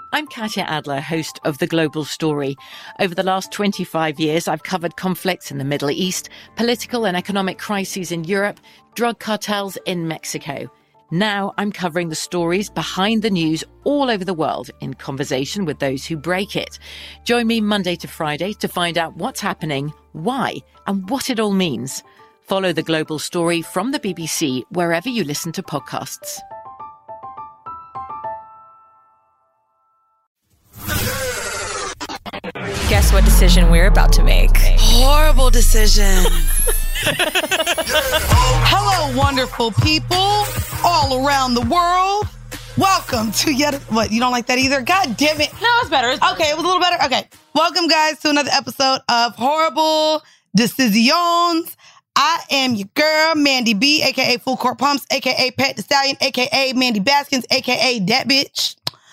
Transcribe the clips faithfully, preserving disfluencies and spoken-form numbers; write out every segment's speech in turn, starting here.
I'm Katya Adler, host of The Global Story. Over the last twenty-five years, I've covered conflicts in the Middle East, political and economic crises in Europe, drug cartels in Mexico. Now I'm covering the stories behind the news all over the world in conversation with those who break it. Join me Monday to Friday to find out what's happening, why, and what it all means. Follow The Global Story from the B B C wherever you listen to podcasts. Guess what decision we're about to make? Horrible decision. Hello, wonderful people all around the world. Welcome to yet... What, you don't like that either? God damn it. No, it's better. It's better. Okay, it was a little better? Okay. Welcome, guys, to another episode of Horrible Decisions. I am your girl, Mandy B, a k a. Full Court Pumps, a k a. Pat the Stallion, a k a. Mandy Baskins, a k a. Dat Bitch.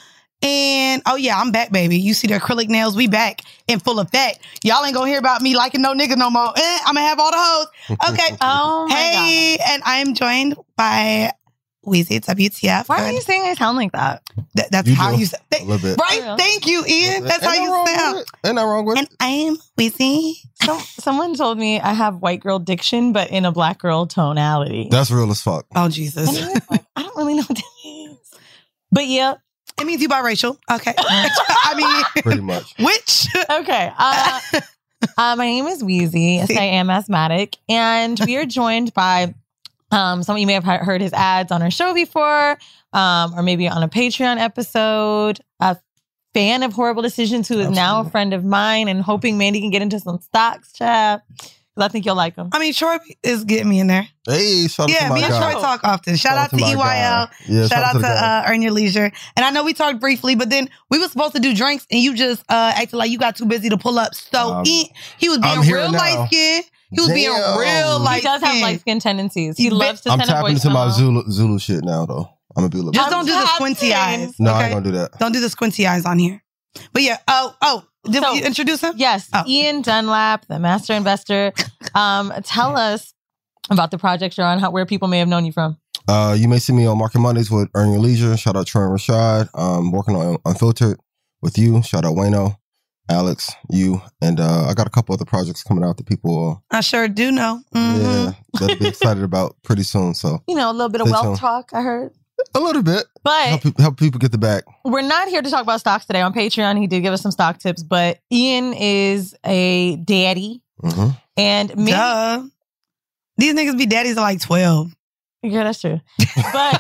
And, oh yeah, I'm back, baby. You see the acrylic nails? We back in full effect. Y'all ain't gonna hear about me liking no nigga no more. Eh, I'm gonna have all the hoes. Okay. Oh, my Hey, God. and I am joined by Weezy. It's W T F. Why are you saying I sound like that? Th- that's You how do. you sound. A little bit. Right? Yeah. Thank you, Ian. That's how Ain't no you wrong sound. with it. Ain't nothing wrong with And it. I am Weezy. Some, someone told me I have white girl diction, but in a black girl tonality. That's real as fuck. Oh, Jesus. And I was like, I don't really know what that means. But yeah, It means you biracial. Okay. I mean, Pretty much. which? okay. Uh, uh, my name is Weezy. Yes, I am asthmatic. And we are joined by um, some of you may have heard his ads on our show before, um, or maybe on a Patreon episode. A fan of Horrible Decisions who is now a Absolutely. friend of mine and hoping Mandy can get into some stocks, chat. Because I think you'll like him. I mean, Troy is getting me in there. Hey, shout out Yeah, to my me and guy. Troy talk often. Shout, out to my E Y L. guy. Yeah, Shout out to the guy. uh, Earn Your Leisure. And I know we talked briefly, but then we were supposed to do drinks and you just uh, acted like you got too busy to pull up. So Um, he, he was I'm being here real now. light skinned. He was being Damn. real He light He does have skinned. light skin tendencies. He He's loves to I'm send a tapping voice into my note. Zulu Zulu shit now, though. I'm gonna be a little. Just bit- don't do the squinty tapping. eyes. No, I okay? ain't gonna do that. Don't do the squinty eyes on here. But yeah, oh, oh, did So- we introduce him? Yes, Oh. Ian Dunlap, the master investor. Um, tell us about the project you're on, how, where people may have known you from. Uh, you may see me on Market Mondays with Earn Your Leisure. Shout out Troy and Rashad. Um, working on Unfiltered with you. Shout out Wayno, Alex, you, and uh, I got a couple other projects coming out that people, I sure do know. uh, Mhm. yeah, that'll be excited about pretty soon. So You know, a little bit of Stay wealth tuned. talk, I heard. a little bit But help, pe- help people get the bag. we're not here to talk about stocks today. On Patreon, he did give us some stock tips, but Ian is a daddy. hmm And maybe, Duh. These niggas be daddies at like twelve. yeah, that's true. But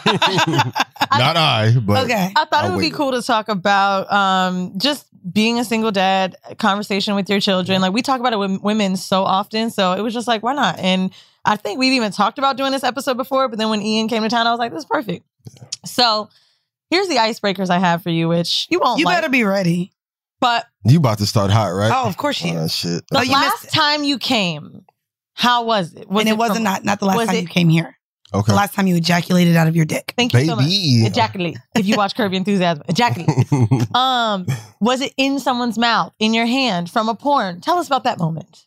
Not I, but Okay. I thought it I'll would be wait. cool to talk about um, just being a single dad, conversation with your children. Like we talk about it with women so often. So it was just like, why not? And I think we've even talked about doing this episode before, but then when Ian came to town, I was like, this is perfect. So here's the icebreakers I have for you, which you won't You like. better be ready. But you about to start hot, right? Oh, of course she Oh, is. shit. the Oh, you last missed it. time you came, how was it? Was and it, wasn't from- not, not the last was time it- you came here. Okay. The last time you ejaculated out of your dick. Thank you so much. Baby. Ejaculate. If you watch Curb Your Enthusiasm, ejaculate. Um, was it in someone's mouth, in your hand, from a porn? Tell us about that moment.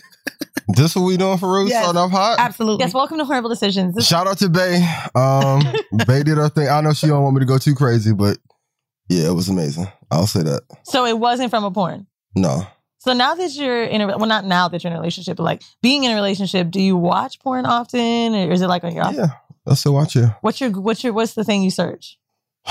This what we doing for real? Yes. Starting off hot? Absolutely. Yes, welcome to Horrible Decisions. This- Shout out to Bay. Um, Bay did her thing. I know she don't want me to go too crazy, but yeah, it was amazing. I'll say that. so it wasn't from a porn. No. So now that you're in a well, not now that you're in a relationship, but like being in a relationship, do you watch porn often, or is it like on your? Yeah. Let's still watch it. What's your what's your what's the thing you search?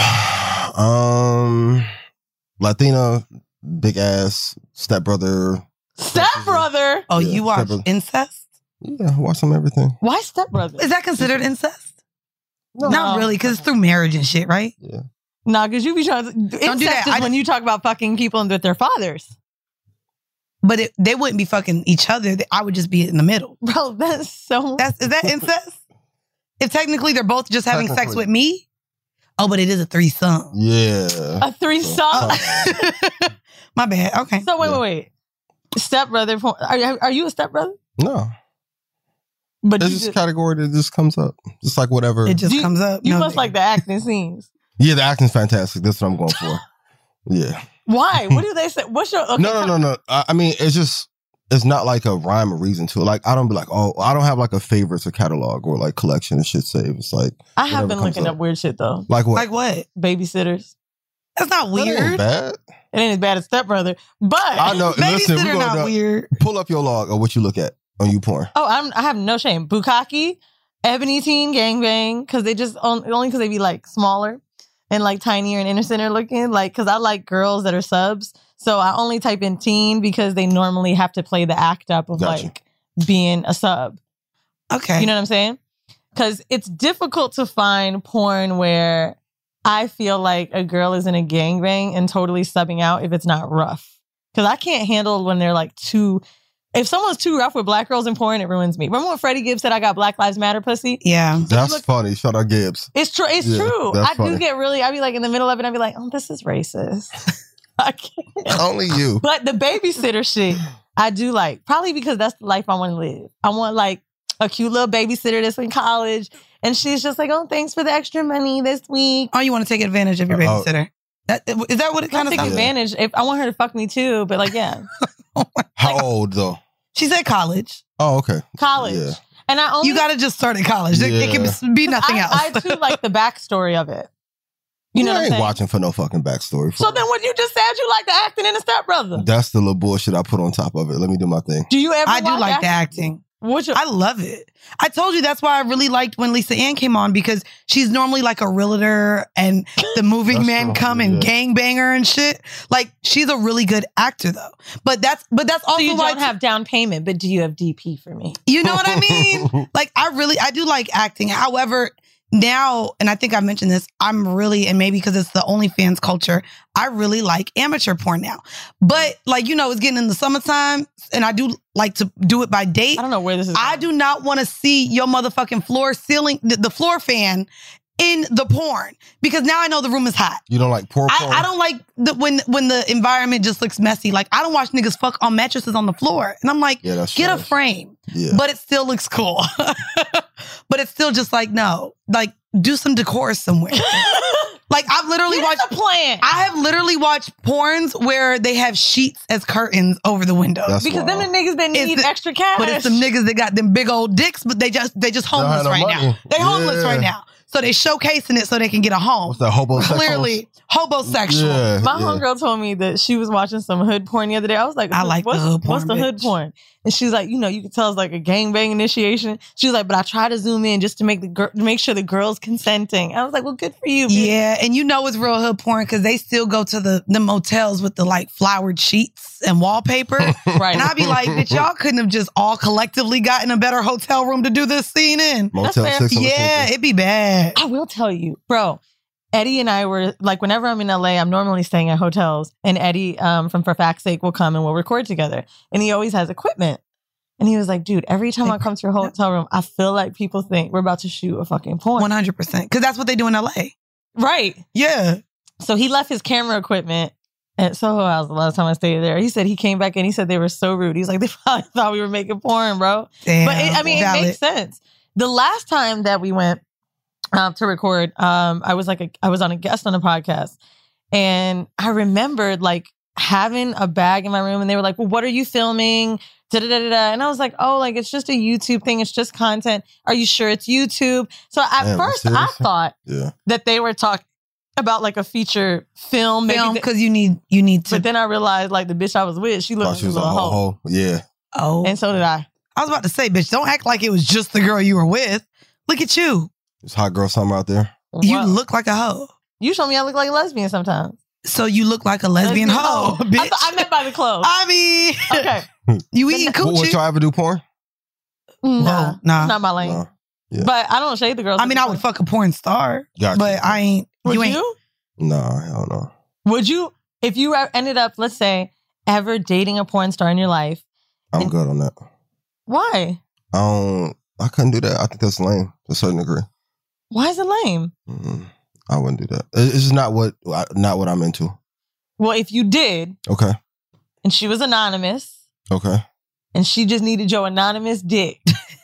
um, Latina, big ass, stepbrother. Stepbrother. oh, Yeah, you watch several. incest? Yeah, watch some everything. Why stepbrother? Is that considered incest? No. Not really, because it's through marriage and shit, right? Yeah. Nah, because you be trying to incest do that. is I- when you talk about fucking people and with their fathers. But it, they wouldn't be fucking each other. I would just be in the middle. Bro, that's so That's Is that incest? If technically they're both just having sex Technically. with me? Oh, but it is a threesome. Yeah. a threesome. Oh. My bad. Okay. So wait, Yeah. wait, wait. Stepbrother porn. Are you, are you a stepbrother? No. But It's you, just a just, category that just comes up. Just like whatever. It just You- comes up. you No, must baby. like the acting scenes. Yeah, the acting's fantastic. That's what I'm going for. Yeah. Why? What do they say? What's your okay, no, no, no, no. I, I mean, it's just, it's not like a rhyme or reason to it. Like, I don't be like, oh, I don't have like a favorites or catalog or like collection and shit saved. It's like, I have whatever been comes looking up. up weird shit though. like what? Like what? Babysitters. That's not That ain't weird. bad. It ain't as bad as Stepbrother, but I know. Listen, Babysitter we're gonna not do- weird. pull up your log of what you look at on YouPorn. oh, I'm, I have no shame. Bukkake, Ebony Teen Gangbang, because they just on, only because they be like smaller and like tinier and inner center looking. Like, because I like girls that are subs, so I only type in teen because they normally have to play the act up of Gotcha. like being a sub. Okay. You know what I'm saying? Because it's difficult to find porn where I feel like a girl is in a gangbang and totally subbing out if it's not rough. Because I can't handle when they're like too... If someone's too rough with black girls in porn, it ruins me. Remember when Freddie Gibbs said I got Black Lives Matter pussy? Yeah. That's look- funny. Shout out Gibbs. It's true. It's Yeah, true. that's I funny. do get really... I be like in the middle of it, I be like, oh, this is racist. I can't. Only you. But the babysitter shit, I do like. Probably because that's the life I want to live. I want like a cute little babysitter that's in college. And she's just like, oh, thanks for the extra money this week. Oh, you want to take advantage of your Uh-oh. babysitter? That, is that what it Kind kind of of take sounds? advantage. If I want her to fuck me too, but like, yeah, How old though? She said college. Oh, okay. college. Yeah. And I only You got to just start at college. It- It, Yeah. can be nothing I, else. I too like the backstory of it. You know I what I'm ain't saying? watching for no fucking backstory. So then, what you just said, you like the acting in the Stepbrother. That's the little bullshit I put on top of it. Let me do my thing. Do you ever? I do watch like the acting? acting. What you? I love it. I told you that's why I really liked when Lisa Ann came on, because she's normally like a realtor and the moving That's men true. come and Yeah. gangbanger and shit. Like, she's a really good actor though. But that's but that's so also you why don't have down payment, but do you have D P for me? you know what I mean? Like, I really I do like acting. However, now, and I think I mentioned this, I'm really, and maybe because it's the OnlyFans culture, I really like amateur porn now. But like, you know, it's getting in the summertime and I do like to do it by date. I don't know where this is. I going. do not want to see your motherfucking floor ceiling, the, the floor fan in the porn, because now I know the room is hot. You don't like poor I, porn? I don't like the, when when the environment just looks messy. Like, I don't watch niggas fuck on mattresses on the floor. And I'm like, Yeah, that's get a trash. frame. Yeah. But it still looks cool. But it's still just like, no, like, do some decor somewhere. Like, I've literally Here's watched, a plan. I have literally watched porns where they have sheets as curtains over the window. That's Because them wild. the niggas that It's need the- extra cash. But it's some niggas that got them big old dicks, but they just they just They don't homeless have no right money. now. They homeless Yeah. right now. So they showcasing it so they can get a home. What's that, homosexuals? Clearly homosexual. Yeah, My yeah. homegirl told me that she was watching some hood porn the other day. I was like, I like the what's, hood what's the porn, hood bitch. porn? And she's like, you know, you can tell it's like a gangbang initiation. She was like, but I try to zoom in just to make the gir- to make sure the girl's consenting. I was like, well, good for you. bitch. Yeah, and you know it's real hood porn because they still go to the the motels with the like flowered sheets and wallpaper. Right. And I'd be like, bitch, y'all couldn't have just all collectively gotten a better hotel room to do this scene in. Motel fair. six on the Yeah, Tuesday. it'd be bad. I will tell you, bro. Eddie and I were like, whenever I'm in L A, I'm normally staying at hotels, and Eddie um, from For Fact's Sake will come and we'll record together. And he always has equipment. And he was like, dude, every time I come to your hotel room, I feel like people think we're about to shoot a fucking porn. one hundred percent. Because that's what they do in L A. Right. Yeah. So he left his camera equipment at Soho House the last time I stayed there. He said he came back and he said they were so rude. He's like, they probably thought we were making porn, bro. Damn. But it, I mean, Valid. it makes sense. The last time that we went um, to record, um, I was like, a, I was on a guest on a podcast, and I remembered like having a bag in my room, and they were like, "Well, what are you filming?" Da da da da. da. And I was like, "Oh, like it's just a YouTube thing. It's just content. Are you sure it's YouTube?" So at Damn, first, I seriously? thought Yeah. that they were talking about like a feature film, maybe. Film, th- because you need you need to. but then I realized like the bitch I was with, she looked Thought like she a was a little whole hoe, hoe. Yeah. oh, and so did I. I was about to say, bitch, don't act like it was just the girl you were with. Look at you. It's hot girl summer out there. You Wow. look like a hoe. You show me I look like a lesbian sometimes. So you look like a lesbian, hoe, bitch. I, th- I meant by the clothes. I mean, Okay. you eating Would, would coochie? y'all ever do porn? Nah, Whoa, nah. it's not my lane. No. Yeah. But I don't shade the girls. I mean, I would fuck a porn star, Gotcha. but I ain't. Would you you? ain't. Nah, hell no. Would you, if you e- ended up, let's say, ever dating a porn star in your life? I'm And- good on that. Why? I don't. I couldn't do that. I think that's lame to a certain degree. Why is it lame? Mm, I wouldn't do that. It- It's just not what not what I'm into. Well, if you did, Okay. and she was anonymous, Okay. and she just needed your anonymous dick.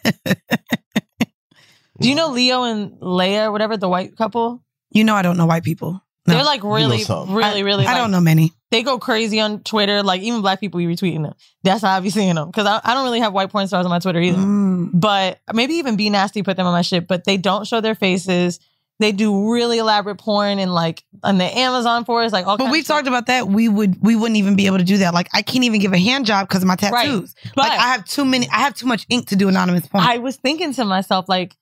Do you know Leo and Leia or whatever, the white couple? You know, I don't know white people. No. They're like really, something. really, really. I like, don't know many. They go crazy on Twitter. Like even black people be retweeting them. That's how I be seeing them. Because I, I don't really have white porn stars on my Twitter either. Mm. But maybe even Be Nasty put them on my shit. But they don't show their faces. They do really elaborate porn and like on the Amazon for us, like all. But kinds we of talked shit. about that. We would we wouldn't even be able to do that. Like I can't even give a hand job because of my tattoos. Right. But Like I have too many. I have too much ink to do anonymous porn. I was thinking to myself, like,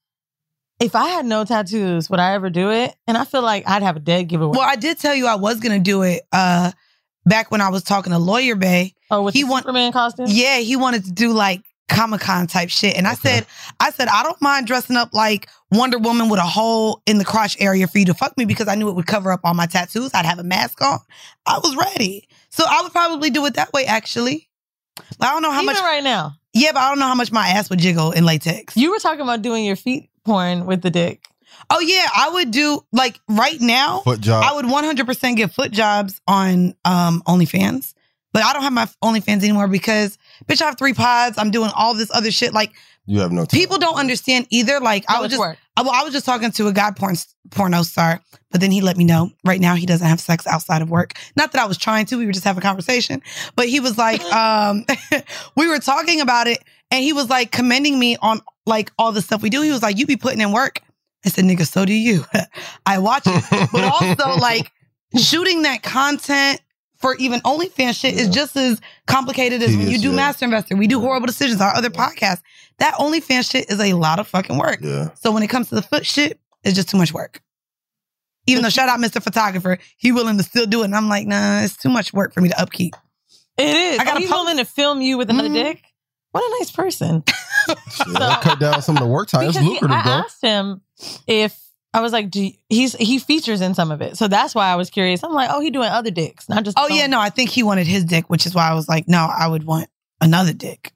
if I had no tattoos, would I ever do it? And I feel like I'd have a dead giveaway. well, I did tell you I was gonna do it. Uh, back when I was talking to Lawyer Bay. oh, with he the want- Superman costume? Yeah, he wanted to do like Comic-Con type shit. And I Okay. said, I said, I don't mind dressing up like Wonder Woman with a hole in the crotch area for you to fuck me because I knew it would cover up all my tattoos. I'd have a mask on. I was ready. So I would probably do it that way, actually. I don't know how Even much. right now. Yeah, but I don't know how much my ass would jiggle in latex. You were talking about doing your feet porn with the dick. Oh, yeah, I would do, like, right now, Foot job. I would one hundred percent get foot jobs on um, OnlyFans. But I don't have my OnlyFans anymore because, bitch, I have three pods. I'm doing all this other shit. Like, you have no time. people don't understand either. Like, I No, was it's just, work. I, well, I was just talking to a guy porn porno star, but then he let me know right now he doesn't have sex outside of work. Not that I was trying to. We were just having a conversation. But he was like, um, we were talking about it, and he was like commending me on like all the stuff we do. He was like, you be putting in work. I said, nigga, so do you. I watch it. But also, like, shooting that content for even OnlyFans shit is just as complicated as when you Tedious, do yeah. Master Investor. We do Horrible Decisions, our other podcast. That OnlyFans shit is a lot of fucking work. Yeah. So when it comes to the foot shit, it's just too much work. Even though, shout out Mister Photographer, he willing to still do it. And I'm like, nah, it's too much work for me to upkeep. It is. I gotta Oh, he's post- willing to film you with another Mhm. dick? What a nice person. Yeah, that cut down some of the work time. It's Because he- lucrative, I though. asked him if I was like, do you, he's he features in some of it, so that's why I was curious. I'm like, oh, he doing other dicks, not just. Oh, yeah, no, I think he wanted his dick, which is why I was like, no, I would want another dick.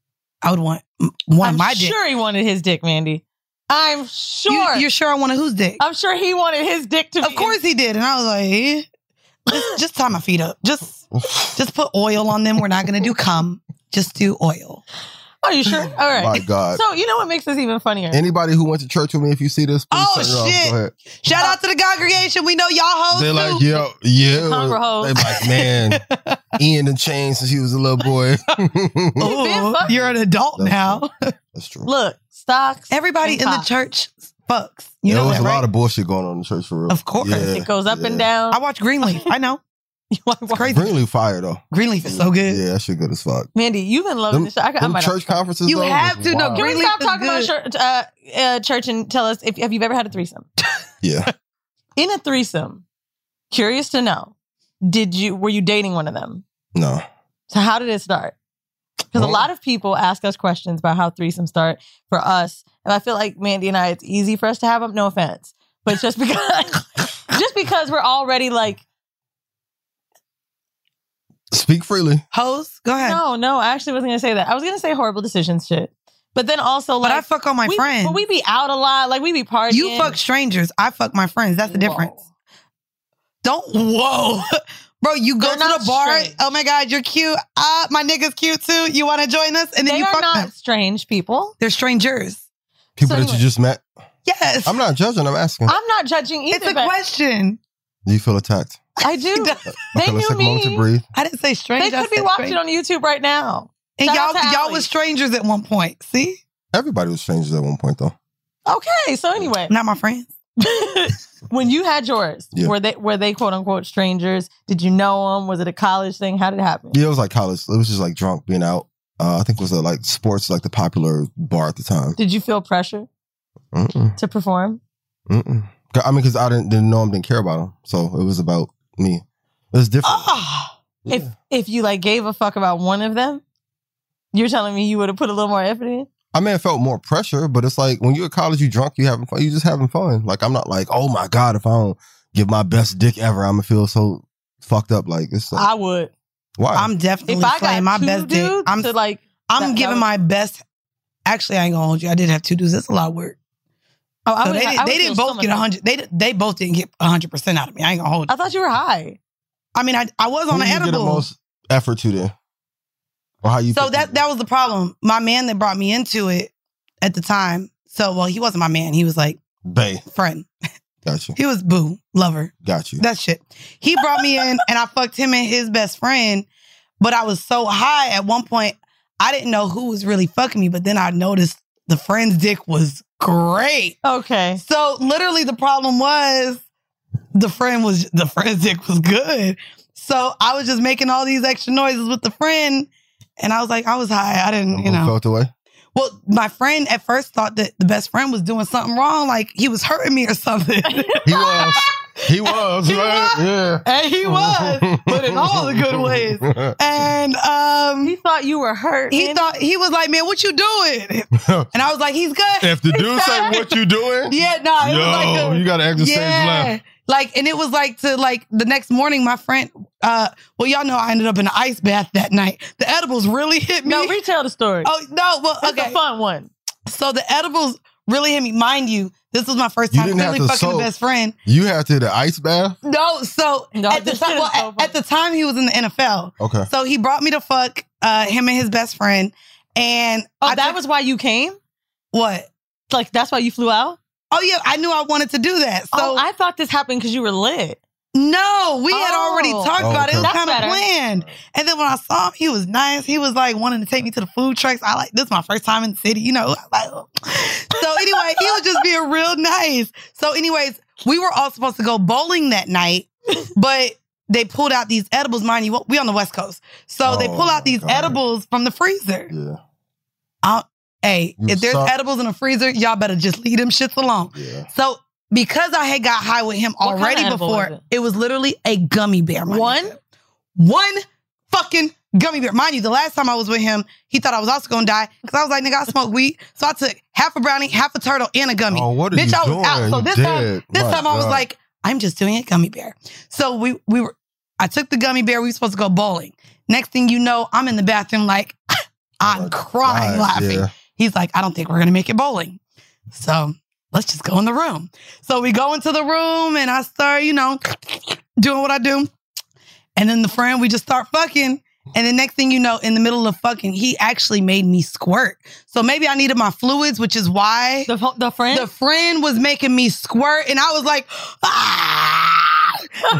I would want m- one I'm of my dick. sure he wanted his dick, Mandy. I'm sure. You, you're sure I wanted whose dick? I'm sure he wanted his dick to. Of be course he did. And I was like, eh, just, just tie my feet up. Just, just put oil on them. We're not going to do cum. Just do oil. Are you sure? All right. My God. So you know what makes this even funnier? Anybody who went to church with me, if you see this, please Oh, turn it off. shit. Go ahead. Shout out to the congregation. We know y'all hoes They're like, too. yeah, yeah. Congra hoes. They're like, man, Ian done changed since he was a little boy. been Ooh, fucking- you're an adult That's now. That's true. Look, stocks. Everybody and in the pops. church fucks. You there know was that, a right? lot of bullshit going on in the church for real. Of course. It goes up and yeah. down. I watch Greenleaf. I know. It's crazy. Greenleaf fire though. Greenleaf is so good. Yeah, that shit good as fuck. Mandy, you've been loving Them, this. Shit. I, I them might church conferences. You though, have was to know wild. Can we Greenleaf stop is talking about good. church, uh, uh, church and tell us if have you ever had a threesome? Yeah. In a threesome, curious to know, did you were you dating one of them? No. So how did it start? Because Well- a lot of people ask us questions about how threesomes start for us, and I feel like Mandy and I, it's easy for us to have them. No offense, but just because, just because we're already like, Speak freely. Hoes, go ahead. no, no, I actually wasn't gonna say that. I was gonna say horrible decisions shit, but then also But like, I fuck on my we, friends. but we be out a lot, like we be partying. You fuck strangers. I fuck my friends. That's the difference. Whoa. Don't, whoa. Bro, you go They're to not the bar. strange. Oh my God, you're cute. Ah, my nigga's cute too. You want to join us? And then They you are fuck not them. strange people. They're strangers. People So that anyway. you just met. Yes. I'm not judging. I'm asking. I'm not judging either. it's a but question. Do you feel attacked? I do. They Okay, let's knew take a moment to me. breathe. I didn't say strange. They I could be said watching strange. on YouTube right now. And Shout y'all, out to y'all Allie. was strangers at one point. See? Everybody was strangers at one point, though. Okay, so anyway, Not my friends. when you had yours, Yeah. were they were they quote unquote strangers? Did you know them? Was it a college thing? How did it happen? Yeah, it was like college. It was just like drunk being out. Uh, I think it was uh, like sports, like the popular bar at the time. Did you feel pressure Mm-mm, to perform? mm-mm. I mean, because I didn't, didn't know him, didn't care about him. So it was about me. It was different. Ah. Yeah. If if you like gave a fuck about one of them, you're telling me you would have put a little more effort in? I may have felt more pressure, but it's like when you're at college, you drunk, you having fun. You just having fun. Like I'm not like, oh my God, if I don't give my best dick ever, I'm gonna feel so fucked up. Like it's like, I would. why? I'm definitely If I playing got my two best dick. dudes I'm, to like, I'm that- that giving was- my best. Actually, I ain't gonna hold you. I did have two dudes. That's a lot of work. oh, I So would, they, I did, would they feel didn't so both much get a better. hundred. They they both didn't get a hundred percent out of me. I ain't gonna hold you. I thought you were high. I mean, I I was Who on an did you get the edible. most effort to then? Or how you? So pick that people? that was the problem. My man that brought me into it at the time. So well, he wasn't my man. He was like Bay. friend. Got you. He was boo lover. Got you. That shit. He brought me in, and I fucked him and his best friend. But I was so high at one point, I didn't know who was really fucking me. But then I noticed the friend's dick was great. Okay. So literally the problem was the friend was, the friend's dick was good. So I was just making all these extra noises with the friend. And I was like, I was high. I didn't, you know. Felt away? Well, my friend at first thought that the best friend was doing something wrong. Like he was hurting me or something. He was. He was, He right? was. Yeah. And he was, but in all the good ways. And um, He thought you were hurt. he thought, he was like, man, what you doing? And I was like, he's good. If the dude say what you doing, Yeah, no, nah, it yo, was like a, you got to exercise yeah. left. Like, and it was like to like the next morning, my friend, uh, well, y'all know I ended up in an ice bath that night. The edibles really hit me. No, retell the story. Oh, no, well, It's okay. a fun one. So the edibles really hit me. Mind you, this was my first You time didn't have really to fucking soak. the best friend. You had to the ice bath? No, so No, at the this time, shit well, is so at, funny. at the time he was in the N F L. Okay. So he brought me to fuck uh, him and his best friend. And Oh, I that took- was why you came? what? Like, that's why you flew out? Oh yeah, I knew I wanted to do that. So oh, I thought this happened because you were lit. no, we had Oh. already talked Oh, about it. It was okay. kind of That's better. planned. And then when I saw him, he was nice. He was like wanting to take me to the food trucks. I like this is my first time in the city, you know. Like, so anyway, he was just being real nice. So, anyways, we were all supposed to go bowling that night, but they pulled out these edibles. Mind you, we on the West Coast, so they Oh, pull out my these God. edibles from the freezer. Yeah. I'll, hey, You if there's suck. edibles in the freezer, y'all better just leave them shits alone. Yeah. So because I had got high with him What kind already of edible before, was it? it was literally a gummy bear. my One? nigga. One fucking gummy bear. Mind you, the last time I was with him, he thought I was also gonna die because I was like, nigga, I smoke weed. So I took half a brownie, half a turtle, and a gummy. Oh, what are Bitch, you I was doing? out. So You this dead. time, this My time I was God. like, I'm just doing a gummy bear. So we we were I took the gummy bear, we were supposed to go bowling. Next thing you know, I'm in the bathroom like I'm Oh, crying, God, laughing. yeah. He's like, I don't think we're gonna make it bowling. So let's just go in the room. So we go into the room and I start, you know, doing what I do. And then the friend, we just start fucking. And the next thing you know, in the middle of fucking, he actually made me squirt. So maybe I needed my fluids, which is why The, the friend? the friend was making me squirt. And I was like, ah!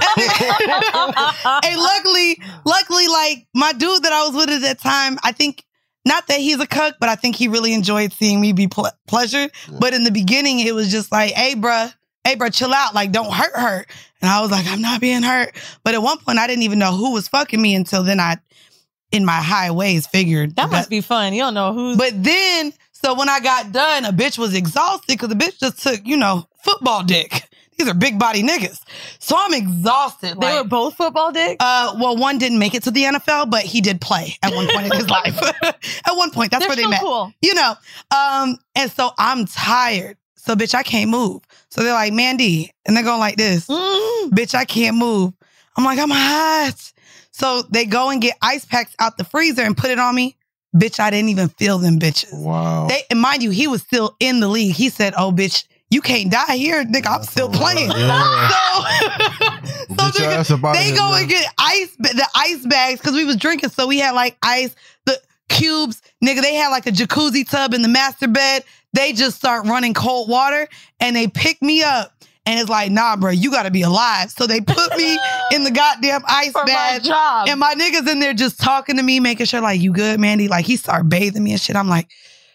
And luckily, luckily, like my dude that I was with at that time, I think, not that he's a cuck, but I think he really enjoyed seeing me be ple- pleasured. Yeah. But in the beginning, it was just like, hey, bruh, hey, bruh, chill out. Like, don't hurt her. And I was like, I'm not being hurt. But at one point, I didn't even know who was fucking me until then I, in my high ways, figured. that must be fun. You don't know who's... But then, so when I got done, a bitch was exhausted because the bitch just took, you know, football dick. These are big body niggas. So I'm exhausted. they like, were both football dicks? uh, well, one didn't make it to the N F L, but he did play at one point in his life. At one point, that's They're where they so met. cool. You know, um, and so I'm tired. So, bitch, I can't move. So they're like, Mandy, and they're going like this, Mm. bitch, I can't move. I'm like, I'm hot. So they go and get ice packs out the freezer and put it on me. Bitch, I didn't even feel them bitches. Wow. They, and mind you, he was still in the league. He said, oh, bitch, you can't die here, nigga. I'm still playing. Yeah. So, so Get your nigga, ass up out of they here, go man. and get ice, the ice bags, because we was drinking. So we had like ice, the cubes, nigga. They had like a jacuzzi tub in the master bed. They just start running cold water and they pick me up. And it's like, nah, bro, you got to be alive. So they put me in the goddamn ice For my bag. job. And my niggas in there just talking to me, making sure, like, you good, Mandy? Like, he started bathing me and shit. I'm like,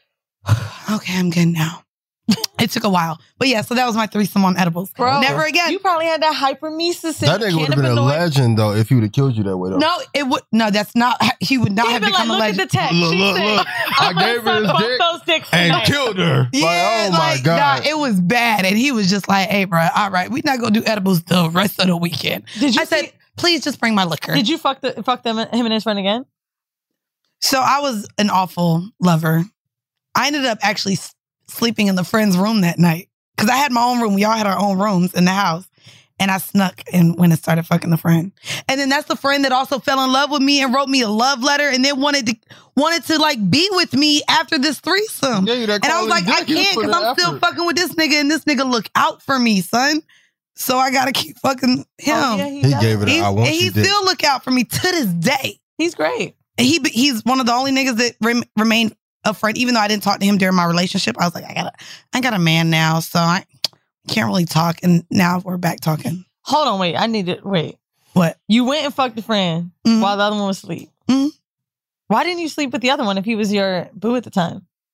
okay, I'm good now. It took a while. But yeah, so that was my threesome on edibles. Bro, Never again. You probably had that hypermesis. That nigga would have been a legend, though, if he would have killed you that way, though. No, it would. No, that's not. He would not He'd have been like, become a look at legend. the text. Look, She look, said, look. I I'm gonna gave her his suck both dick those dicks and tonight. killed her. Yeah, like, oh my like, God. nah, it was bad. And he was just like, hey, bro, all right, we're not going to do edibles the rest of the weekend. Did you I said, see- please just bring my liquor. Did you fuck the fuck them him and his friend again? So I was an awful lover. I ended up actually s- sleeping in the friend's room that night because I had my own room. We all had our own rooms in the house. And I snuck and went and started fucking the friend. And then that's the friend that also fell in love with me and wrote me a love letter and then wanted to wanted to like be with me after this threesome. Yeah, that And I was like, quality I dick, you can't put because in I'm still effort. fucking with this nigga and this nigga look out for me, son. So I gotta keep fucking him. Oh, yeah, He does. gave it a He's- I want and you he dick. still look out for me to this day. He's great. And he he's one of the only niggas that rem, remained a friend, even though I didn't talk to him during my relationship. I was like, I got a, I got a man now, so I can't really talk. And now we're back talking. Hold on, wait. I need to wait. What? You went and fucked a friend Mhm. while the other one was asleep. Mhm. Why didn't you sleep with the other one if he was your boo at the time?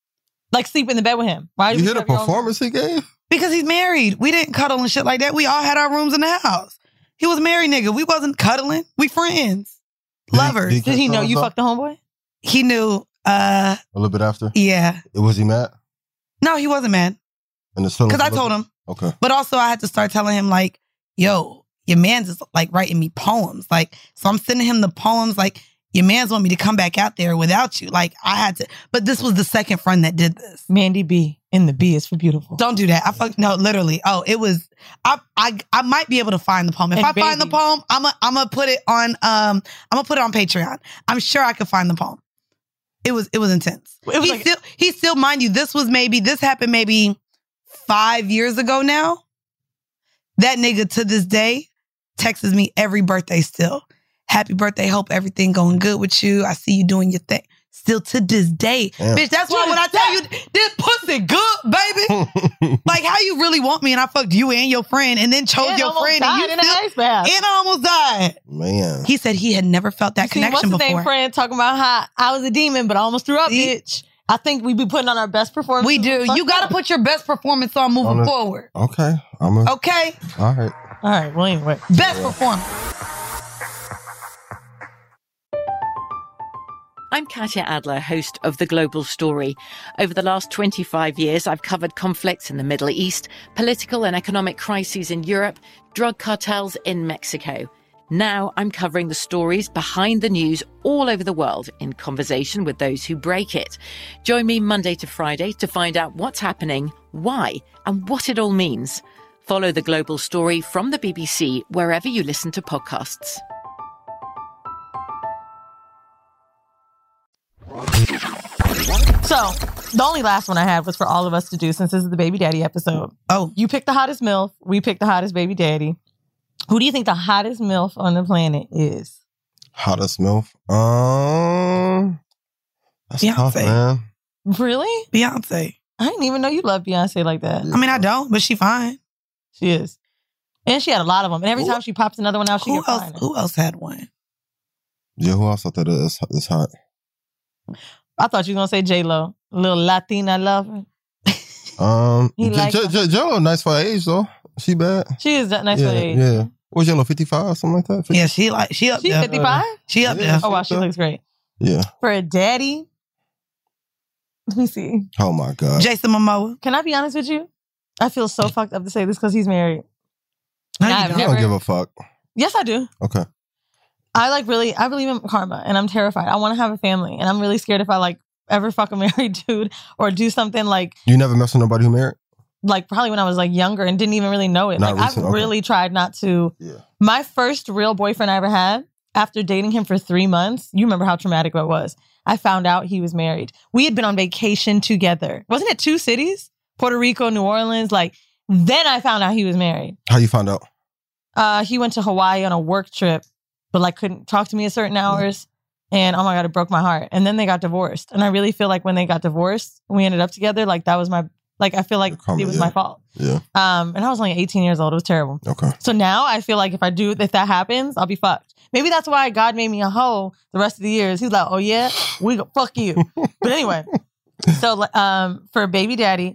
Like sleep in the bed with him. Why? You hear the performance he gave? Because he's married. We didn't cuddle and shit like that. We all had our rooms in the house. He was married, nigga. We wasn't cuddling. We friends. Did he- Lovers. did Did he know you up? fucked the homeboy? He knew, uh, A little bit after? yeah. Was he mad? No, he wasn't mad. And the Because I told him. Okay. But also I had to start telling him like, yo, your man's is like writing me poems. Like, so I'm sending him the poems like, your man's want me to come back out there without you. Like, I had to. But this was the second friend that did this. Mandy B. And the B is for beautiful. Don't do that. I fuck no, literally. Oh, it was. I I I might be able to find the poem. If And I find the baby. poem, I'm a, I'm gonna put it on. Um, I'm gonna put it on Patreon. I'm sure I could find the poem. It was it was intense. It was he like- still he still mind you. This was maybe this happened maybe five years ago now. That nigga to this day texts me every birthday still. Happy birthday. Hope everything going good with you. I see you doing your thing. Still to this day. Damn. Bitch, that's why when I tell you this pussy good, baby. Like how you really want me and I fucked you and your friend and then chose And your almost friend died and you in an still, ice bath. and I almost died. Man. He said he had never felt that See, connection what's his before. name, friend, talking about how I was a demon, but I almost threw up, See? bitch. I think we be putting on our best performance. We do. You got to put your best performance on moving On the- forward. Okay. I'm a, Okay? all right. All right, well, anyway. Best performance. I'm Katya Adler, host of The Global Story. Over the last twenty-five years, I've covered conflicts in the Middle East, political and economic crises in Europe, drug cartels in Mexico. Now I'm covering the stories behind the news all over the world in conversation with those who break it. Join me Monday to Friday to find out what's happening, why, and what it all means. Follow The Global Story from the B B C wherever you listen to podcasts. So, the only last one I had was for all of us to do since this is the baby daddy episode. Oh, You picked the hottest MILF. We picked the hottest baby daddy. Who do you think the hottest MILF on the planet is? Hottest MILF. Um, that's tough, Beyonce. man. Really? Beyonce. I didn't even know you loved Beyonce like that. I mean, I don't, but she fine. She is. And she had a lot of them. And every Who- time she pops another one out, she Who gets else? finer. Who else had one? Yeah, who else out there is, is hot? I thought you were going to say J-Lo. Little Latina lover. Um, He J- like J- J- J-Lo nice for her age, though. She bad. She is that nice yeah, for her age. Yeah. What's J-Lo, fifty-five, something like that? fifty? Yeah, she like she up She there. fifty-five? She up Yeah. there. Oh, wow. She looks great. Yeah. For a daddy, let me see. Oh, my God. Jason Momoa. Can I be honest with you? I feel so fucked up to say this because he's married. No, Nah, you I've don't. I never- don't give a fuck. Yes, I do. Okay. I like really, I believe in karma and I'm terrified. I want to have a family and I'm really scared if I like ever fuck a married dude or do something like, You never mess with nobody who married? like probably when I was like younger and didn't even really know it. Not like recent, I've okay. really tried not to. Yeah. My first real boyfriend I ever had, after dating him for three months, you remember how traumatic that was. I found out he was married. We had been on vacation together. Wasn't it two cities? Puerto Rico, New Orleans. Like, then I found out he was married. How you found out? Uh, he went to Hawaii on a work trip, but like couldn't talk to me at certain hours. And oh my God, it broke my heart. And then they got divorced. And I really feel like when they got divorced, we ended up together. Like that was my, like, I feel like Karma, it was yeah. my fault. Yeah. Um, and I was only eighteen years old. It was terrible. Okay. So now I feel like if I do, if that happens, I'll be fucked. Maybe that's why God made me a hoe the rest of the years. He's like, oh yeah, we go fuck you. But anyway, so um, for baby daddy,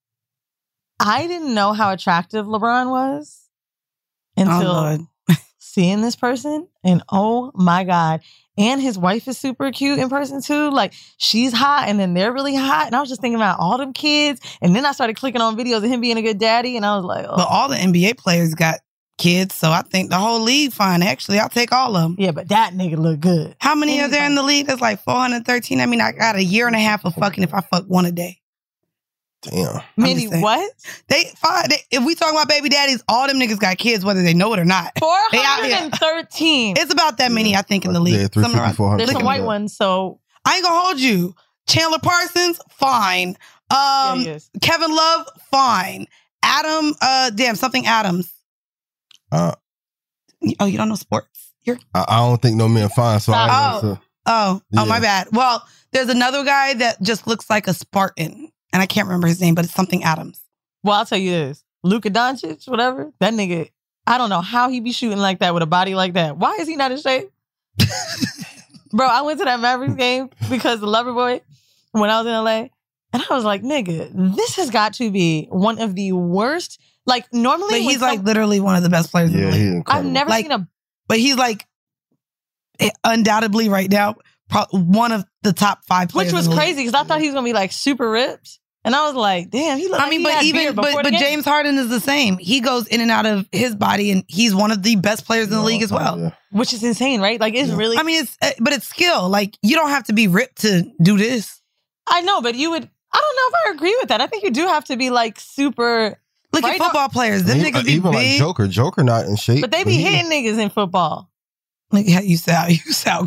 I didn't know how attractive LeBron was Oh, until Lord. seeing this person. And oh my God. And his wife is super cute in person too. Like she's hot and then they're really hot. And I was just thinking about all them kids. And then I started clicking on videos of him being a good daddy. And I was like, oh. But all the N B A players got kids, so I think the whole league fine. Actually, I'll take all of them. Yeah, but that nigga look good. How many And are he's there in like- the league? That's like four hundred thirteen. I mean, I got a year and a half of fucking if I fuck one a day. Damn. Mandy, just saying. what? They fine. They, if we talking about baby daddies, all them niggas got kids, whether they know it or not. four They out here. hundred thirteen. It's about that many, I think, in the league. Yeah, three Something fifty, around- four hundred. There's some Look at white Yeah. ones, so I ain't gonna hold you. Chandler Parsons, fine. yeah, Um, he is. Kevin Love, fine. Adam, uh, damn, something Adams. Uh, Oh, you don't know sports? You're I, I don't think no men fine, so I ain't Oh. gonna say- oh, Yeah. oh, my bad. Well, there's another guy that just looks like a Spartan, and I can't remember his name, but it's something Adams. Well, I'll tell you this. Luka Doncic, whatever, that nigga, I don't know how he be shooting like that with a body like that. Why is he not in shape? Bro, I went to that Mavericks game because the Lover Boy, when I was in L A, And I was like, nigga, this has got to be one of the worst. Like, normally... But he's some, like literally one of the best players Yeah, in the he's league. incredible. I've never Like, seen a... But he's like, undoubtedly right now, pro- one of the top five players Which was in the crazy, league. because I thought he was going to be like super ripped. And I was like, damn, he looked I like mean, he but had beer even but, before the but game. James Harden is the same. He goes in and out of his body, and he's one of the best players in the league as well. Yeah. Which is insane, right? Like, it's Yeah. really... I mean, it's uh, but it's skill. Like, you don't have to be ripped to do this. I know, but you would... I don't know if I agree with that. I think you do have to be like super... Look Right at football players. Them Even, niggas be even like big. Joker. Joker not in shape. But they be he- hitting niggas in football. Look how you sound. You sound.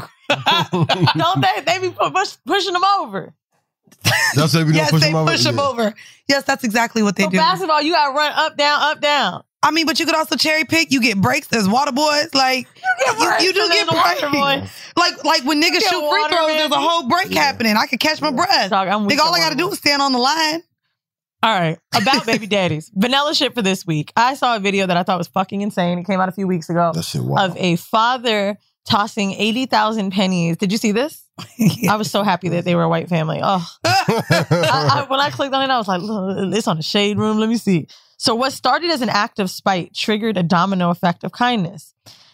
Don't they? They be pu- push, pushing them over. That's what we Yes, push they him over. push him Yeah. over. Yes, that's exactly what they So do. basketball, you got to run up, down, up, down. I mean, but you could also cherry pick. You get breaks. There's water boys. Like you, you do get breaks. boy. Like like when niggas get shoot free water, throws, man. there's a whole break Yeah. happening. I can catch my breath. Dog, I'm weak Nigga, all on I gotta water do is stand on the line. All right. About baby daddies. Vanilla shit for this week. I saw a video that I thought was fucking insane. It came out a few weeks ago That shit wild. of a father tossing eighty thousand pennies. Did you see this? I was so happy that they were a white family. Oh, I, I, when I clicked on it, I was like, look, it's on the shade room. Let me see. So what started as an act of spite triggered a domino effect of kindness.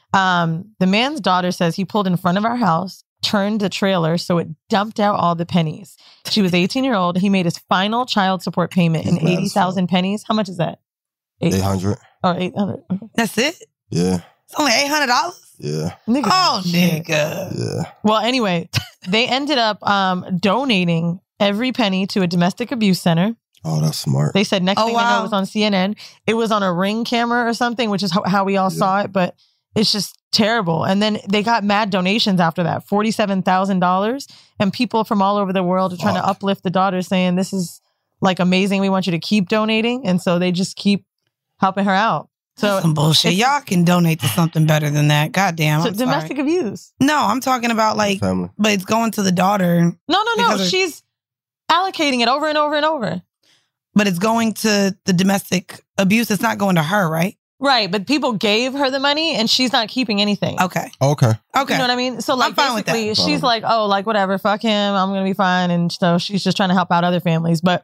Um, the man's daughter says he pulled in front of our house, turned the trailer so it dumped out all the pennies. She was eighteen year old. He made his final child support payment in He's mad as eighty thousand pennies. How much is that? eight hundred. Or eight hundred. That's it. Yeah. It's only eight hundred dollars. Yeah. Nigga, Oh, shit. nigga. Yeah. Well, anyway, they ended up um, donating every penny to a domestic abuse center. Oh, that's smart. They said next Oh, thing they know, wow. it was on C N N. It was on a Ring camera or something, which is how, how we all Yeah. saw it. But it's just terrible. And then they got mad donations after that, forty-seven thousand dollars. And people from all over the world are trying to Fuck. uplift the daughter, saying this is like amazing. We want you to keep donating. And so they just keep helping her out. So, That's some bullshit. it's- Y'all can donate to something better than that. God damn. so I'm domestic sorry. abuse. No, I'm talking about like, Family. but it's going to the daughter, No, no, no. Because of- She's allocating it over and over and over. but it's going to the domestic abuse. It's not going to her, right? Right. But people gave her the money and she's not keeping anything. Okay. Okay. Okay. You know what I mean? So like I'm fine with that. basically she's Fine. like, oh, like whatever, fuck him. I'm gonna be fine. And so she's just trying to help out other families. But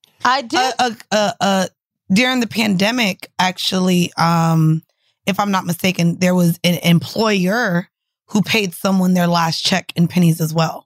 I did uh, uh, uh, uh, during the pandemic, actually, um, if I'm not mistaken, there was an employer who paid someone their last check in pennies as well.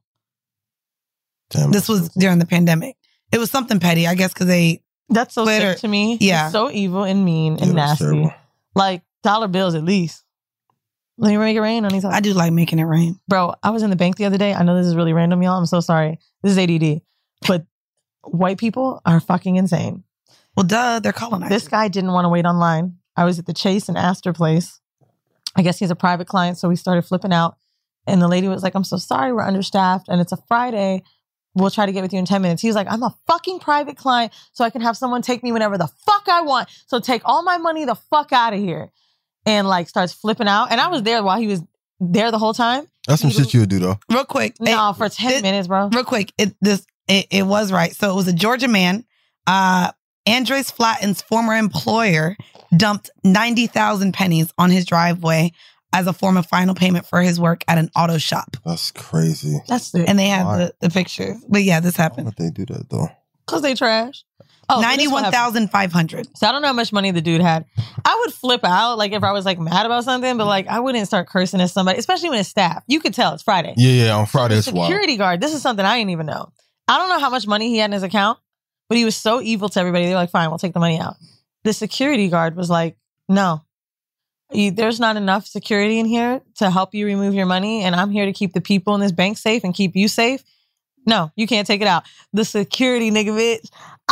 Damn. This was during the pandemic. It was something petty, I guess, because they. that's so Later. sick to me. Yeah. It's so evil and mean Yeah, and that's nasty. terrible. Like dollar bills at least. Let me make it rain on these. I do like making it rain. Bro, I was in the bank the other day. I know this is really random, y'all. I'm so sorry. This is A D D. But white people are fucking insane. Well, duh, they're colonized. This guy didn't want to wait online. I was at the Chase and Astor place. I guess he's a private client, so we started flipping out. And the lady was like, I'm so sorry, we're understaffed. And it's a Friday. We'll try to get with you in ten minutes. He was like, I'm a fucking private client, so I can have someone take me whenever the fuck I want. So take all my money the fuck out of here. And like starts flipping out. And I was there while he was there the whole time. That's some shit you would do though. Real quick. No, eh, for ten it- minutes, bro. Real quick. It this it, it was right. So it was a Georgia man. Uh, Andres Flatten's former employer dumped ninety thousand pennies on his driveway as a form of final payment for his work at an auto shop. That's crazy. That's it. And they have Why? the, the picture. But yeah, this Why happened. would they do that though? Because they trash. Oh, so this what ninety-one happened. thousand five hundred. So I don't know how much money the dude had. I would flip out, like if I was like mad about something, but like I wouldn't start cursing at somebody, especially when it's staff. You could tell it's Friday. Yeah, yeah. On Friday, The it's wild. security guard, this is something I didn't even know. I don't know how much money he had in his account, but he was so evil to everybody. They were like, fine, we'll take the money out. The security guard was like, no, you, there's not enough security in here to help you remove your money. And I'm here to keep the people in this bank safe and keep you safe. No, you can't take it out. The security nigga, bitch.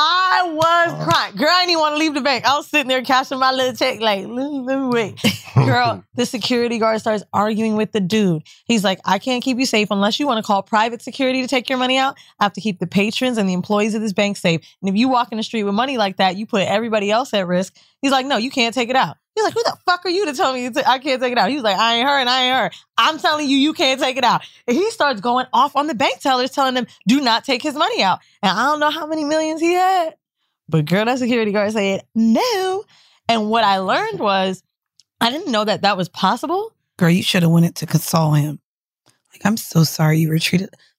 I was Uh. crying. Girl, I didn't even want to leave the bank. I was sitting there cashing my little check like, let me, let me wait. Girl, the security guard starts arguing with the dude. He's like, I can't keep you safe unless you want to call private security to take your money out. I have to keep the patrons and the employees of this bank safe. And if you walk in the street with money like that, you put everybody else at risk. He's like, no, you can't take it out. He's like, who the fuck are you to tell me to- I can't take it out? He was like, I ain't her and I ain't her. I'm telling you, you can't take it out. And he starts going off on the bank tellers, telling them, do not take his money out. And I don't know how many millions he had. But girl, that security guard said, no. And what I learned was, I didn't know that that was possible. Girl, you should have went it to console him. Like, I'm so sorry you were treated.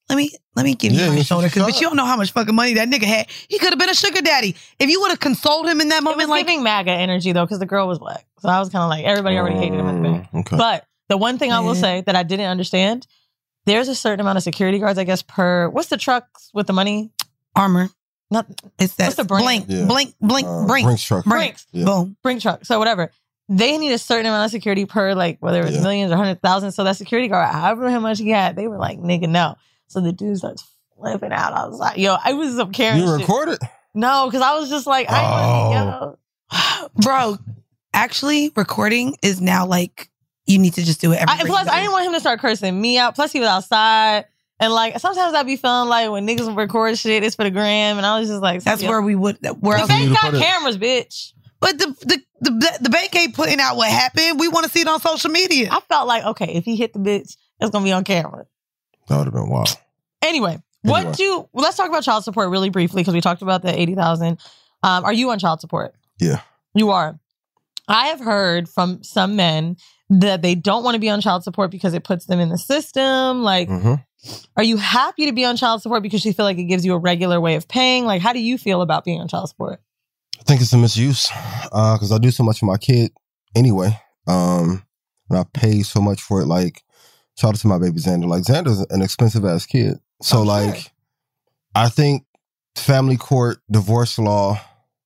let me let me give Yeah, you my you shoulder, should because but you don't know how much fucking money that nigga had. He could have been a sugar daddy if you would have consoled him in that It moment. was Like giving MAGA energy though, because the girl was black. So I was kind of like, everybody already hated him at the bank. Mm, okay. But the one thing I will Yeah. say that I didn't understand, there's a certain amount of security guards, I guess, per what's the trucks with the money? Armor. Not It's that What's the brand? blink, Yeah. blink, blink, Uh, blink, Brinks truck. Brinks. Yeah. Boom. Brink truck. So whatever. They need a certain amount of security per, like, whether it's Yeah. millions or hundred thousand. So that security guard, however how much he had, they were like, nigga, no. So the dude starts flipping out. I was like, yo, I was some Karen You shit. recorded? No, because I was just like, I Oh. oh. Bro, actually, recording is now like, you need to just do it every I, plus, I didn't want him to start cursing me out. Plus, he was outside. And like, sometimes I be feeling like when niggas record shit, it's for the gram. And I was just like, That's yo, where we would, where the else? you bank to got put it. cameras, bitch. But the, the, the, the bank ain't putting out what happened. We want to see it on social media. I felt like, okay, if he hit the bitch, it's going to be on camera. That would have been wild. Anyway, what Anyway. do, well, let's talk about child support really briefly because we talked about the eighty thousand. Um, are you on child support? Yeah. You are. I have heard from some men that they don't want to be on child support because it puts them in the system. Like, hmm are you happy to be on child support because you feel like it gives you a regular way of paying? Like, how do you feel about being on child support? I think it's a misuse because I do so much for my kid anyway. Um, and I pay so much for it. Like, shout out to my baby Xander. Like, Xander's an expensive ass kid. So, Oh, like, sure. I think family court divorce law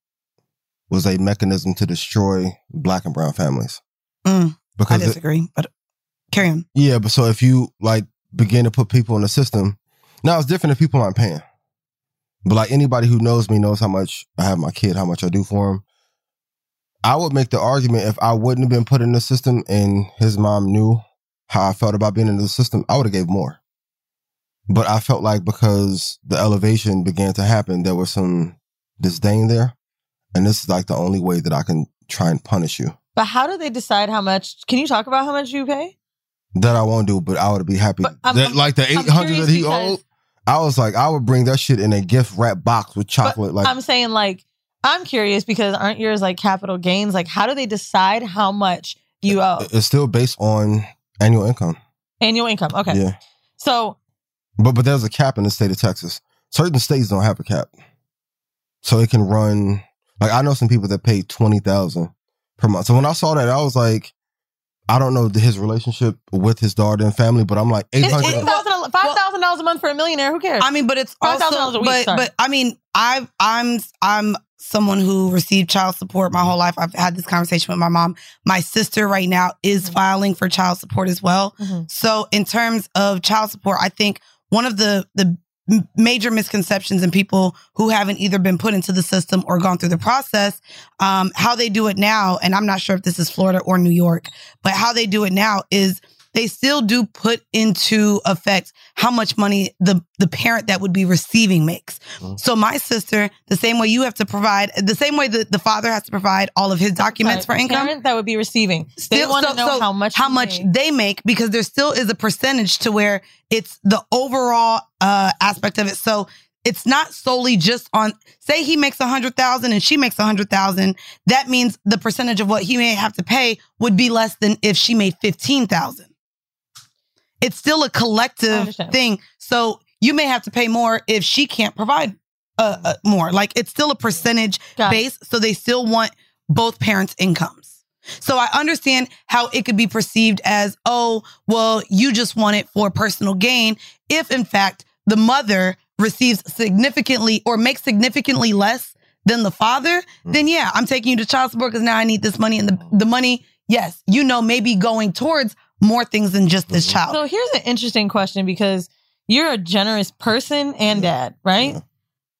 was a mechanism to destroy black and brown families. Mm, I Because, it- disagree, but carry on. yeah, but so if you, like, begin to put people in the system, now it's different if people aren't paying. But like anybody who knows me knows how much I have my kid, how much I do for him. I would make the argument if I wouldn't have been put in the system and his mom knew how I felt about being in the system, I would have gave more. But I felt like because the elevation began to happen, there was some disdain there. And this is like the only way that I can try and punish you. But how do they decide how much? Can you talk about how much you pay? That I won't do, but I would be happy. But I'm- that, I'm- like the I'm eight hundred curious that he because- owed, I was like, I would bring that shit in a gift wrap box with chocolate. But like I'm saying, like, I'm curious because aren't yours like capital gains? Like, how do they decide how much you owe? It's still based on annual income. Annual income. Okay. Yeah. So, But but there's a cap in the state of Texas. Certain states don't have a cap. So it can run, like I know some people that pay twenty thousand per month. So when I saw that, I was like, I don't know his relationship with his daughter and family, but I'm like eight it's hundred. five thousand dollars a month for a millionaire. Who cares? I mean, but it's five thousand dollars also, a week, but, sorry. but I mean, I've, I'm, I'm someone who received child support my whole life. I've had this conversation with my mom. My sister right now is Mhm. filing for child support as well. Mhm. So in terms of child support, I think one of the, the m- major misconceptions in people who haven't either been put into the system or gone through the process, um, how they do it now, and I'm not sure if this is Florida or New York, but how they do it now is they still do put into effect how much money the, the parent that would be receiving makes. Mhm. So my sister, the same way you have to provide, the same way that the father has to provide all of his documents Sorry, for income, parent that would be receiving. They Still- want to so- know so how much how you much make. they make, because there still is a percentage to where it's the overall uh, aspect of it. So it's not solely just on, say he makes a hundred thousand and she makes a hundred thousand. That means the percentage of what he may have to pay would be less than if she made fifteen thousand. It's still a I collective understand. thing. So you may have to pay more if she can't provide uh, uh, more. Like it's still a percentage Got it. base. So they still want both parents' incomes. So I understand how it could be perceived as, oh, well, you just want it for personal gain. If in fact the mother receives significantly or makes significantly less than the father, Mm. then yeah, I'm taking you to child support because now I need this money. And the, the money, yes, you know, maybe going towards more things than just this Mhm. child. So here's an interesting question because you're a generous person and dad, right? Yeah.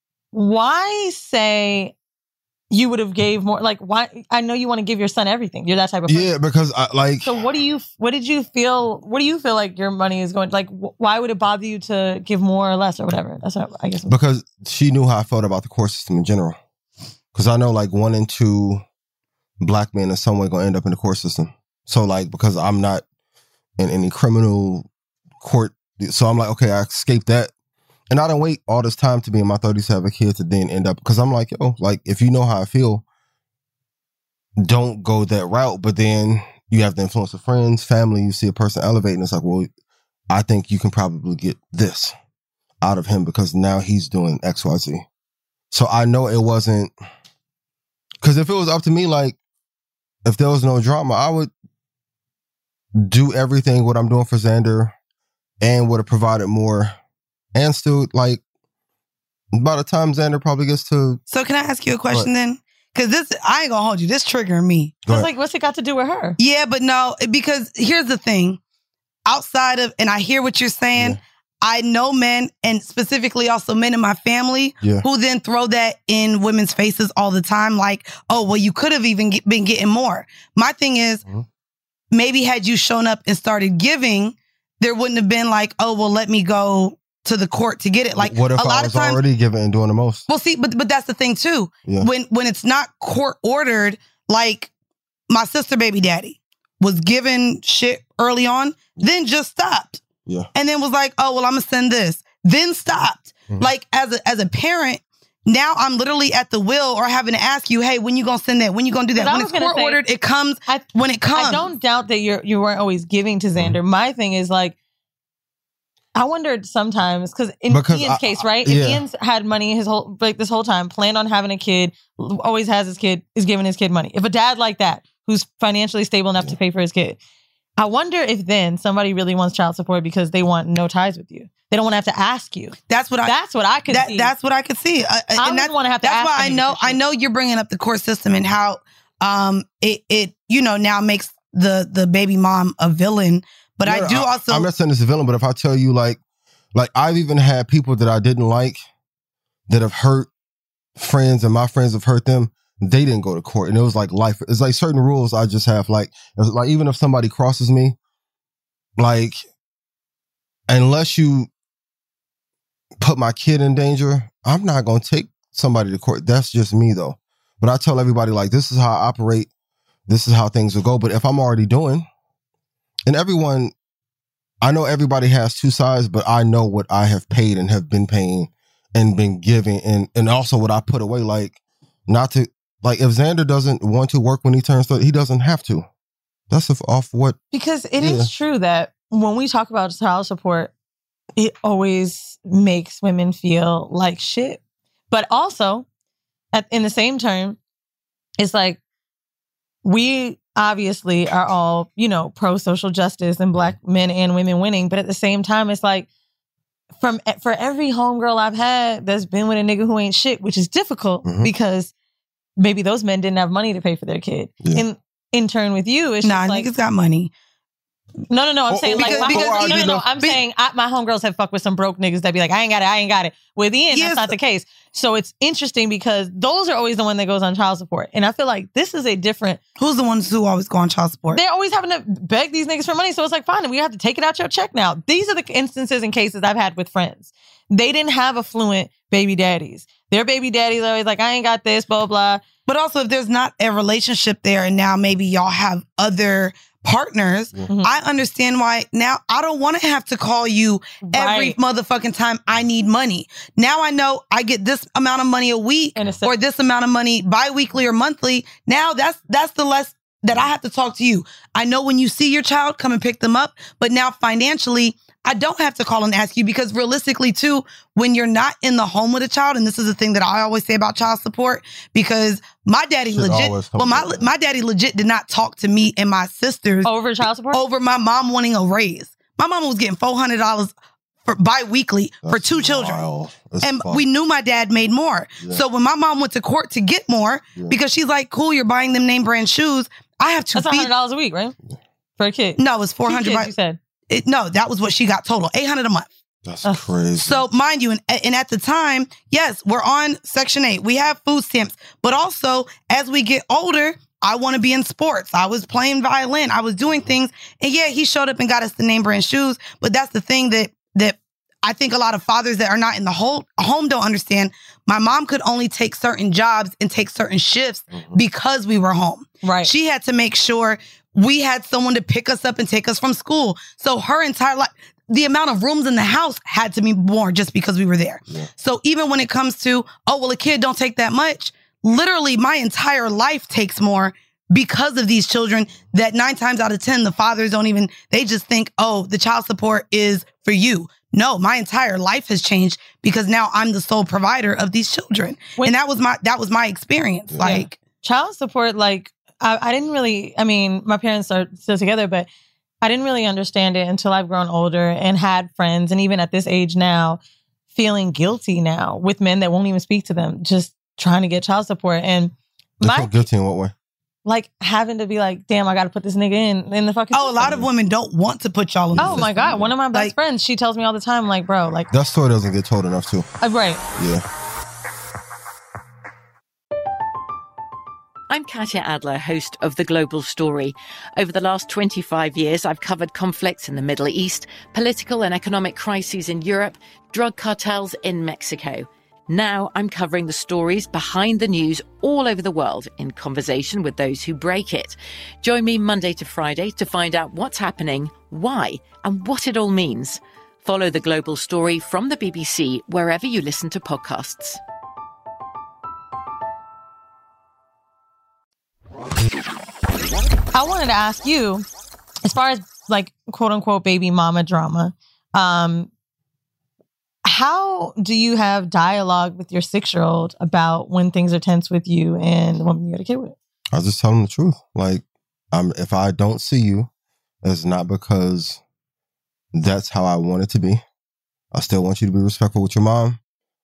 Why say you would have gave more? Like, why? I know you want to give your son everything. You're that type of person. Yeah, because I like So what do you? What did you feel? What do you feel like your money is going? Like, wh- why would it bother you to give more or less or whatever? That's what I guess. because she knew how I felt about the court system in general. Because I know like one in two black men in some way gonna end up in the court system. So like because I'm not in any criminal court, so I'm like, okay, I escaped that. And I don't wait all this time to be in my thirties to have a kid to then end up, because I'm like, yo, like if you know how I feel, don't go that route. But then you have the influence of friends, family, you see a person elevate and it's like, well, I think you can probably get this. out of him because now he's doing X, Y, Z. So I know it wasn't, because if it was up to me, like, if there was no drama, I would do everything what I'm doing for Xander and would have provided more. And still, like, by the time Xander probably gets to... So can I ask you a question then? Because this, I ain't gonna hold you, this triggering me. It's like, what's it got to do with her? Yeah, but no, because here's the thing. Outside of, and I hear what you're saying, yeah. I know men, and specifically also men in my family, yeah. who then throw that in women's faces all the time. Like, oh, well, you could have even get, been getting more. My thing is, mm-hmm. maybe had you shown up and started giving, there wouldn't have been like, oh, well, let me go to the court to get it. Like, what if a lot I was of times, already giving and doing the most? Well, see, but but that's the thing too. Yeah. When when it's not court ordered, like my sister baby daddy was given shit early on, then just stopped. Yeah. And then was like, oh, well, I'm going to send this. Then stopped. Mm-hmm. Like, as a as a parent, now I'm literally at the will or having to ask you, hey, when you going to send that? When you going to do that? When it's court say, ordered, it comes I, when it comes. I don't doubt that you're, you weren't always giving to Xander. Mm-hmm. My thing is, like, I wondered sometimes, because in because Ian's I, case, right? Yeah. If Ian's had money his whole, like this whole time, planned on having a kid, always has his kid, is giving his kid money. If a dad like that, who's financially stable enough yeah. to pay for his kid, I wonder if then somebody really wants child support because they want no ties with you. They don't want to have to ask you. That's what I. That's what I could that, see. That's what I could see. Uh, I and don't want to have to. That's ask why I know. I know you're bringing up the court system and how um it it you know now makes the the baby mom a villain. But no, I do I, also. I'm not saying it's a villain, but if I tell you like like I've even had people that I didn't like that have hurt friends, and my friends have hurt them. They didn't go to court, and it was like life. It's like certain rules I just have. Like, like even if somebody crosses me, like, unless you put my kid in danger, I'm not going to take somebody to court. That's just me, though. But I tell everybody, like, this is how I operate. This is how things will go. But if I'm already doing, and everyone, I know everybody has two sides, but I know what I have paid and have been paying and been giving, and and also what I put away. Like, not to. Like, if Xander doesn't want to work when he turns thirty, he doesn't have to. That's off what... Because it yeah. is true that when we talk about child support, it always makes women feel like shit. But also, at, in the same term, it's like, we obviously are all, you know, pro-social justice and black men and women winning. But at the same time, it's like, from for every homegirl I've had that's been with a nigga who ain't shit, which is difficult mm-hmm. because... maybe those men didn't have money to pay for their kid. Yeah. In in turn with you, it's nah, just like, niggas got money. No, no, no. I'm oh, saying because, like, my because, homegirls, no, no, no. know, I'm be, saying I, my homegirls have fucked with some broke niggas that be like, I ain't got it, I ain't got it. With Ian, yes. that's not the case. So it's interesting because those are always the one that goes on child support. And I feel like this is a different... Who's the ones who always go on child support? They're always having to beg these niggas for money. So it's like, fine, we have to take it out your check now. These are the instances and cases I've had with friends. They didn't have affluent baby daddies. Their baby daddies are always like, I ain't got this, blah, blah. But also, if there's not a relationship there and now maybe y'all have other partners, mm-hmm. I understand why now I don't want to have to call you every right. motherfucking time I need money. Now I know I get this amount of money a week or this amount of money bi-weekly or monthly. Now that's that's the less that I have to talk to you. I know when you see your child, come and pick them up. But now financially, I don't have to call and ask you because realistically too, when you're not in the home with a child, and this is the thing that I always say about child support, because my daddy Should legit, well, my my daddy legit did not talk to me and my sisters over child support, over my mom wanting a raise. My mama was getting four hundred dollars for bi-weekly That's for two children. And fun. We knew my dad made more. Yeah. So when my mom went to court to get more, yeah. because she's like, cool, you're buying them name brand shoes. I have to That's one hundred dollars a week, right? For a kid. No, it was four hundred dollars. You said. It, no, that was what she got total, eight hundred dollars a month. That's uh, crazy. So mind you, and, and at the time, yes, we're on Section eight. We have food stamps. But also, as we get older, I want to be in sports. I was playing violin. I was doing things. And yeah, he showed up and got us the name brand shoes. But that's the thing that that I think a lot of fathers that are not in the whole home don't understand. My mom could only take certain jobs and take certain shifts mm-hmm. because we were home. Right. She had to make sure we had someone to pick us up and take us from school. So her entire life, the amount of rooms in the house had to be more just because we were there. Yeah. So even when it comes to, oh, well, a kid don't take that much, literally my entire life takes more because of these children that nine times out of ten, the fathers don't even, they just think, oh, the child support is for you. no, my entire life has changed because now I'm the sole provider of these children. When- and that was my that was my experience. Yeah. Like Child support, like, I, I didn't really, I mean, my parents are still together, but I didn't really understand it until I've grown older and had friends, and even at this age now, feeling guilty now with men that won't even speak to them, just trying to get child support. And They my, feel guilty in what way? like, having to be like, damn, I got to put this nigga in, in the fucking oh, a lot of women don't want to put y'all in the Oh my system. God. One of my best Like- friends, she tells me all the time, like, bro, like, That story doesn't get told enough too. uh, right. Yeah. I'm Katya Adler, host of The Global Story. Over the last twenty-five years, I've covered conflicts in the Middle East, political and economic crises in Europe, drug cartels in Mexico. Now I'm covering the stories behind the news all over the world in conversation with those who break it. Join me Monday to Friday to find out what's happening, why, and what it all means. Follow The Global Story from the B B C wherever you listen to podcasts. I wanted to ask you, as far as like quote unquote baby mama drama, um, how do you have dialogue with your six year old about when things are tense with you and the woman you got a kid with? I just tell them the truth. Like, I'm, if I don't see you, it's not because that's how I want it to be. I still want you to be respectful with your mom.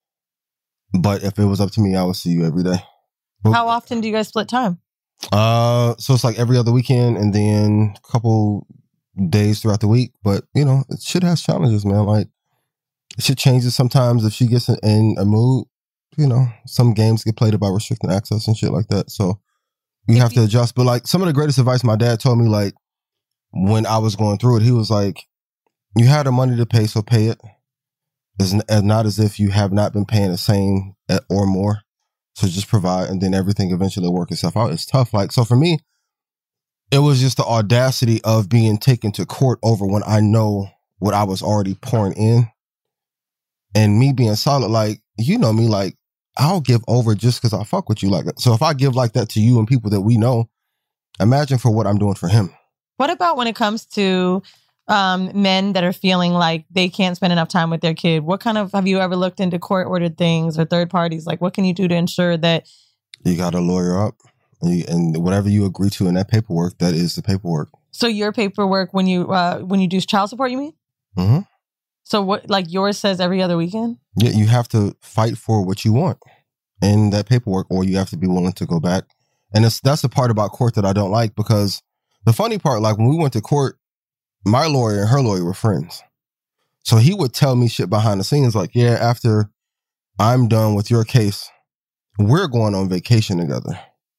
But if it was up to me, I would see you every day. But, How often do you guys split time? Uh, so it's like every other weekend and then a couple days throughout the week. But, you know, shit has challenges, man. Like, shit changes sometimes if she gets in, in a mood. You know, some games get played about restricting access and shit like that. So you have to adjust. But like some of the greatest advice my dad told me, like when I was going through it, he was like, you had the money to pay, so pay it. It's n- not as if you have not been paying the same or more. So just provide, and then everything eventually will work itself out. It's tough. Like, so for me, it was just the audacity of being taken to court over when I know what I was already pouring in. And me being solid, like, you know me, like, I'll give over just because I fuck with you. Like, so if I give like that to you and people that we know, imagine for what I'm doing for him. What about when it comes to um, men that are feeling like they can't spend enough time with their kid? What kind of, have you ever looked into court ordered things or third parties? Like, what can you do to ensure that? You got to lawyer up, and, you, and whatever you agree to in that paperwork, that is the paperwork. So your paperwork, when you uh, when you do child support, you mean? Mm-hmm. So what, like yours says every other weekend? Yeah, you have to fight for what you want in that paperwork, or you have to be willing to go back. And it's, that's the part about court that I don't like, because the funny part, like when we went to court, my lawyer and her lawyer were friends. So he would tell me shit behind the scenes like, yeah, after I'm done with your case, we're going on vacation together.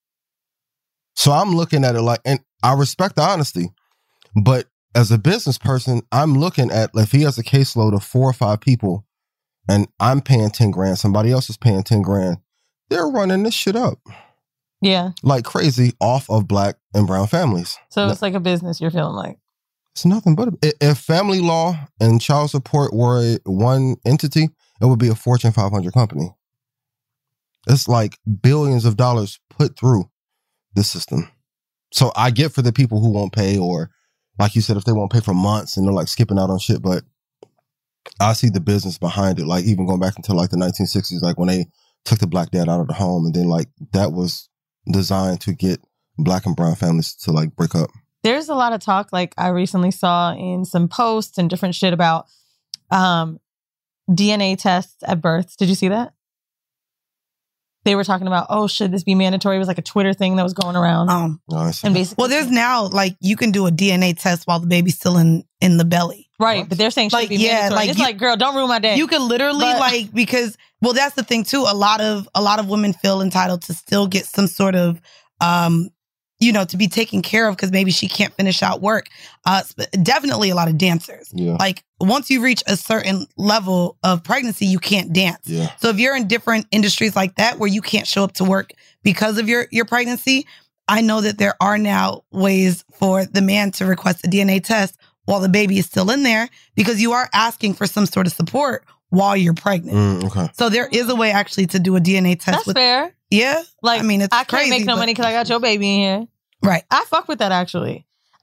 So I'm looking at it like, and I respect the honesty, but as a business person, I'm looking at, if he has a caseload of four or five people and I'm paying ten grand, somebody else is paying ten grand, they're running this shit up Yeah. like crazy off of black and brown families. So it's like a business you're feeling like. It's nothing but, a, if family law and child support were a, one entity, it would be a Fortune five hundred company. It's like billions of dollars put through the system. So I get for the people who won't pay, or like you said, if they won't pay for months and they're like skipping out on shit, but I see the business behind it. Like even going back into like the nineteen sixties, like when they took the black dad out of the home, and then like that was designed to get black and brown families to like break up. There's a lot of talk, like I recently saw in some posts and different shit about um, D N A tests at births. Did you see that? They were talking about, oh, should this be mandatory? It was like a Twitter thing that was going around. Um, No, I see and that. basically, well, there's now like you can do a D N A test while the baby's still in in the belly. right, but they're saying should Like, be yeah, mandatory. like It's you- like, girl, don't ruin my day. You could literally But- like, because well, that's the thing too. A lot of a lot of women feel entitled to still get some sort of um you know, to be taken care of because maybe she can't finish out work. Uh, sp- definitely a lot of dancers. Yeah. Like once you reach a certain level of pregnancy, you can't dance. Yeah. So if you're in different industries like that where you can't show up to work because of your, your pregnancy, I know that there are now ways for the man to request a D N A test while the baby is still in there, because you are asking for some sort of support while you're pregnant. Mm, okay. So there is a way actually to do a D N A test. That's with, fair. Yeah. Like, I mean, it's I can't crazy, make no but- money because I got your baby in here. Right. I fuck with that actually.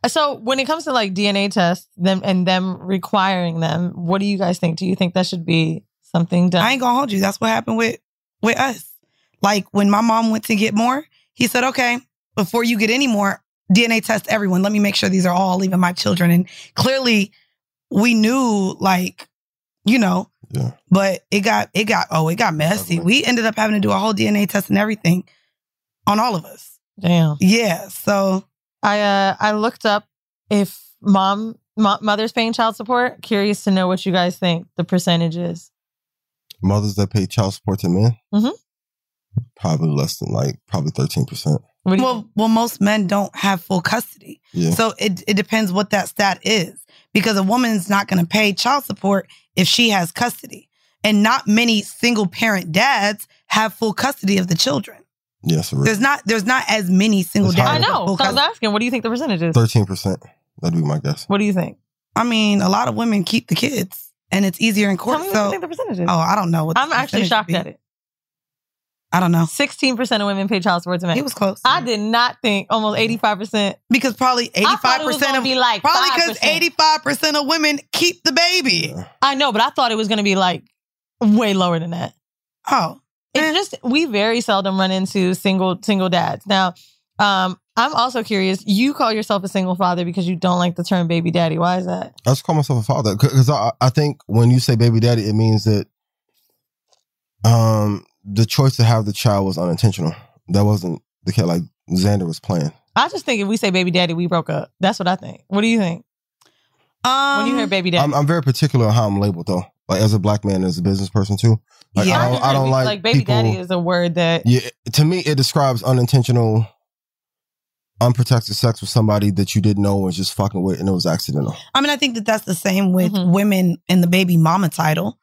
So when it comes to like D N A tests them and them requiring them, what do you guys think? Do you think that should be something done? I ain't gonna hold you. That's what happened with with us. Like when my mom went to get more, he said, okay, before you get any more, D N A test everyone. Let me make sure these are all even my children. And clearly we knew, like, you know, Yeah. but it got, it got, oh, it got messy. We ended up having to do a whole D N A test and everything on all of us. Damn. Yeah. So I uh, I looked up if mom, mo- mother's paying child support. Curious to know what you guys think the percentage is. Mothers that pay child support to men? Mhm. Probably less than like, probably thirteen percent. What do you well, think? well, most men don't have full custody. Yeah. So it, it depends what that stat is, because a woman's not going to pay child support if she has custody. And not many single parent dads have full custody of the children. Yes, There's not there's not as many single It's dads. I higher. with know. full So I was custody. asking, what do you think the percentage is? thirteen percent. That'd be my guess. What do you think? I mean, a lot of women keep the kids, and it's easier in court. Tell me what you So, think the percentage is. oh, I don't know. What the I'm actually percentage shocked would be. at it. I don't know. sixteen percent of women pay child support to men. He was close. I did not think almost eighty-five percent. because probably I eighty-five thought it was percent gonna of be like probably five because percent. eighty-five percent of women keep the baby. Yeah. I know, but I thought it was going to be like way lower than that. Oh, It's Eh. just we very seldom run into single single dads. Now, um, I'm also curious. You call yourself a single father because you don't like the term baby daddy. Why is that? I just call myself a father because I, I think when you say baby daddy, it means that um the choice to have the child was unintentional. That wasn't the kid like Xander was playing. I just think if we say baby daddy, we broke up. That's what I think. What do you think um, when you hear baby daddy? I'm, I'm very particular on how I'm labeled though. Like as a black man, as a business person too. Like Yeah. I don't, I don't like, like baby people, daddy is a word that Yeah, to me, it describes unintentional, unprotected sex with somebody that you didn't know was just fucking with, and it was accidental. I mean, I think that that's the same with Mhm. women in the baby mama title.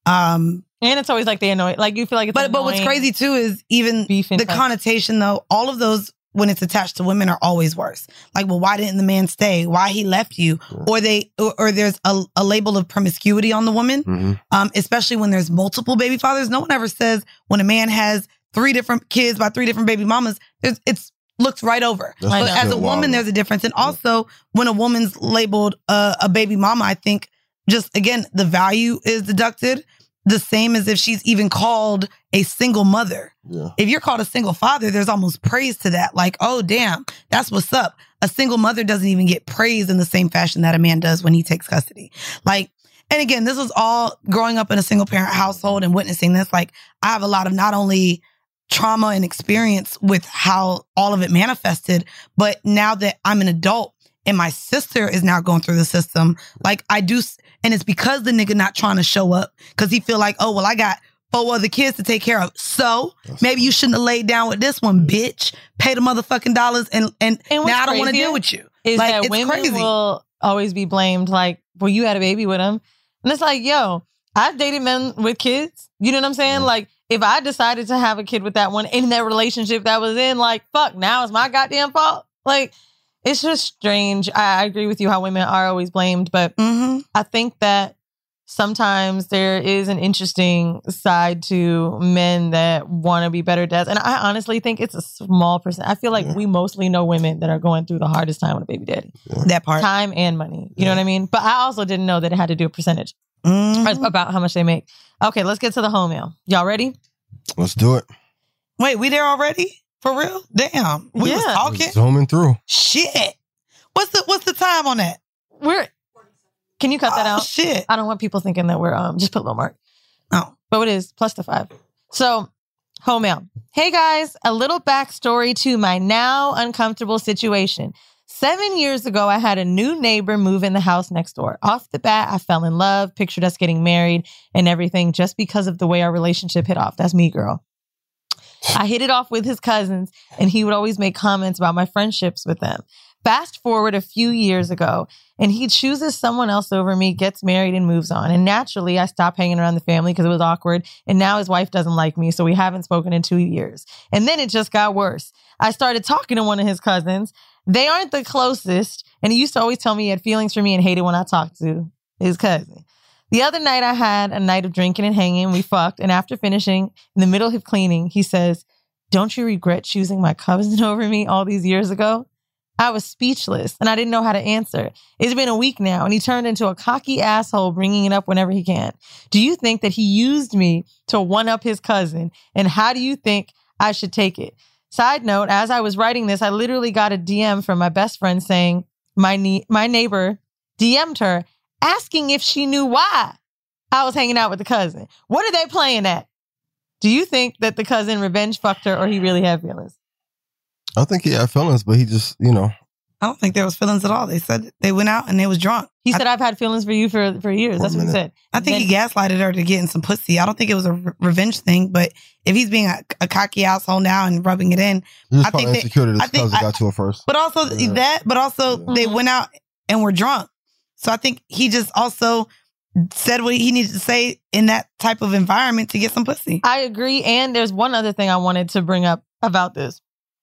Um, and it's always like they annoy. Like you feel like it's but but what's annoying crazy too is even beef and the connotation though. All of those when it's attached to women are always worse. Like, well, why didn't the man stay? Why he left you? Yeah. Or they or, or there's a, a label of promiscuity on the woman. Mm-hmm. Um, especially when there's multiple baby fathers. No one ever says when a man has three different kids by three different baby mamas, there's, it's looked right over. That's But know. as a still woman, wild. there's a difference. And also, when a woman's labeled uh, a baby mama, I think just, again, the value is deducted the same as if she's even called a single mother. Yeah. If you're called a single father, there's almost praise to that. Like, oh, damn, that's what's up. A single mother doesn't even get praised in the same fashion that a man does when he takes custody. Like, and again, this was all growing up in a single parent household and witnessing this. Like, I have a lot of not only trauma and experience with how all of it manifested, but now that I'm an adult and my sister is now going through the system, like I do, and it's because the nigga not trying to show up because he feel like, oh, well, I got four other kids to take care of. So That's maybe you shouldn't have laid down with this one, bitch. Pay the motherfucking dollars and, and, And what's now I don't want to crazier deal with you. is Like, that it's women crazy. will always be blamed. Like, well, you had a baby with him, and it's like, yo, I've dated men with kids. You know what I'm saying? Mhm. Like, if I decided to have a kid with that one in that relationship that was in, like, fuck, now it's my goddamn fault. Like, it's just strange. I, I agree with you how women are always blamed, but Mm-hmm. I think that sometimes there is an interesting side to men that want to be better dads. And I honestly think it's a small percent. I feel like Yeah. we mostly know women that are going through the hardest time with a baby daddy. That part. Time and money. You know Yeah. what I mean? But I also didn't know that it had to do a percentage Mhm. about how much they make. Okay, let's get to the home mail. Y'all ready? Let's do it. Wait, we there already? For real? Damn. We was Yeah. talking? Zooming through. Shit. What's the what's the time on that? We're Can you cut that Oh, out? shit. I don't want people thinking that we're um just put a little mark. Oh. But it is plus the five. So, home mail. Hey guys, a little backstory to my now uncomfortable situation. Seven years ago, I had a new neighbor move in the house next door. Off the bat, I fell in love, pictured us getting married and everything just because of the way our relationship hit off. That's me, girl. I hit it off with his cousins, and he would always make comments about my friendships with them. Fast forward a few years ago, and he chooses someone else over me, gets married, and moves on. And naturally, I stopped hanging around the family because it was awkward. And now his wife doesn't like me, so we haven't spoken in two years. And then it just got worse. I started talking to one of his cousins. They aren't the closest, and he used to always tell me he had feelings for me and hated when I talked to his cousin. The other night, I had a night of drinking and hanging. We fucked, and after finishing, in the middle of cleaning, he says, "Don't you regret choosing my cousin over me all these years ago?" I was speechless and I didn't know how to answer. It's been a week now and he turned into a cocky asshole, bringing it up whenever he can. Do you think that he used me to one-up his cousin? And how do you think I should take it? Side note, as I was writing this, I literally got a D M from my best friend saying my ne- my neighbor D M'd her asking if she knew why I was hanging out with the cousin. What are they playing at? Do you think that the cousin revenge fucked her or he really had feelings? I think he had feelings, but he just, you know. I don't think there was feelings at all. They said they went out and they was drunk. He I, said, I've had feelings for you for, for years. That's what he said. I think then, he gaslighted her to get in some pussy. I don't think it was a re- revenge thing, but if he's being a, a cocky asshole now and rubbing it in, He was I probably think insecure that his I think cousin I- got to her first. but also Yeah. that, but also Yeah. they went out and were drunk. So I think he just also said what he needed to say in that type of environment to get some pussy. I agree. And there's one other thing I wanted to bring up about this.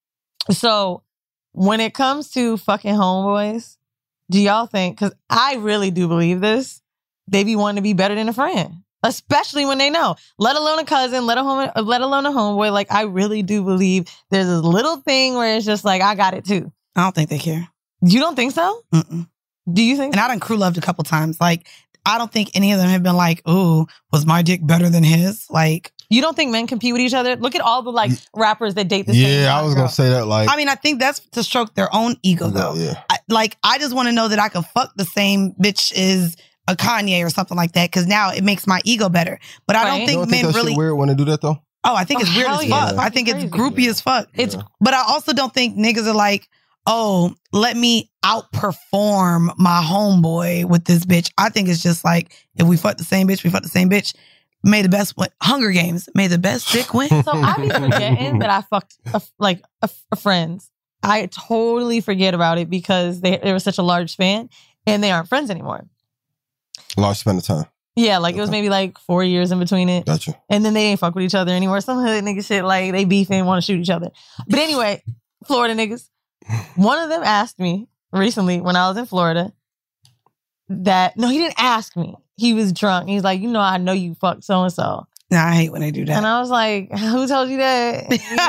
So when it comes to fucking homeboys, do y'all think, because I really do believe this, they be wanting to be better than a friend, especially when they know, let alone a cousin, let, a home, let alone a homeboy. Like, I really do believe there's this little thing where it's just like, I got it too. I don't think they care. You don't think so? Mm-mm. Do you think And so? I done crew loved a couple times. Like, I don't think any of them have been like, ooh, was my dick better than his? Like, You don't think men compete with each other? Look at all the like rappers that date the same Yeah, I hot was girl. gonna say that. Like, I mean, I think that's to stroke their own ego, though. yeah. I, like, I just want to know that I can fuck the same bitch as a Kanye or something like that, because now it makes my ego better. But I Right. don't You think don't think men that really. shit weird when they do that though? Oh, I think Oh, it's weird hell as yeah. fuck. I think it's Crazy. groupie as fuck. It's Yeah. But I also don't think niggas are like, oh, let me outperform my homeboy with this bitch. I think it's just like, if we fuck the same bitch, we fuck the same bitch. May the best win. Hunger Games. May the best dick win. So I be forgetting that I fucked a, like a, a friends. I totally forget about it because they they were such a large span and they aren't friends anymore. Large span of time. Yeah, like it was Okay. maybe like four years in between it. Gotcha. And then they ain't fuck with each other anymore. Some hood nigga shit like they beefing, want to shoot each other. But anyway, Florida niggas. One of them asked me recently when I was in Florida that, no, he didn't ask me. He was drunk. He's like, you know, I know you fucked so-and-so. Nah, I hate when they do that. And I was like, who told you that?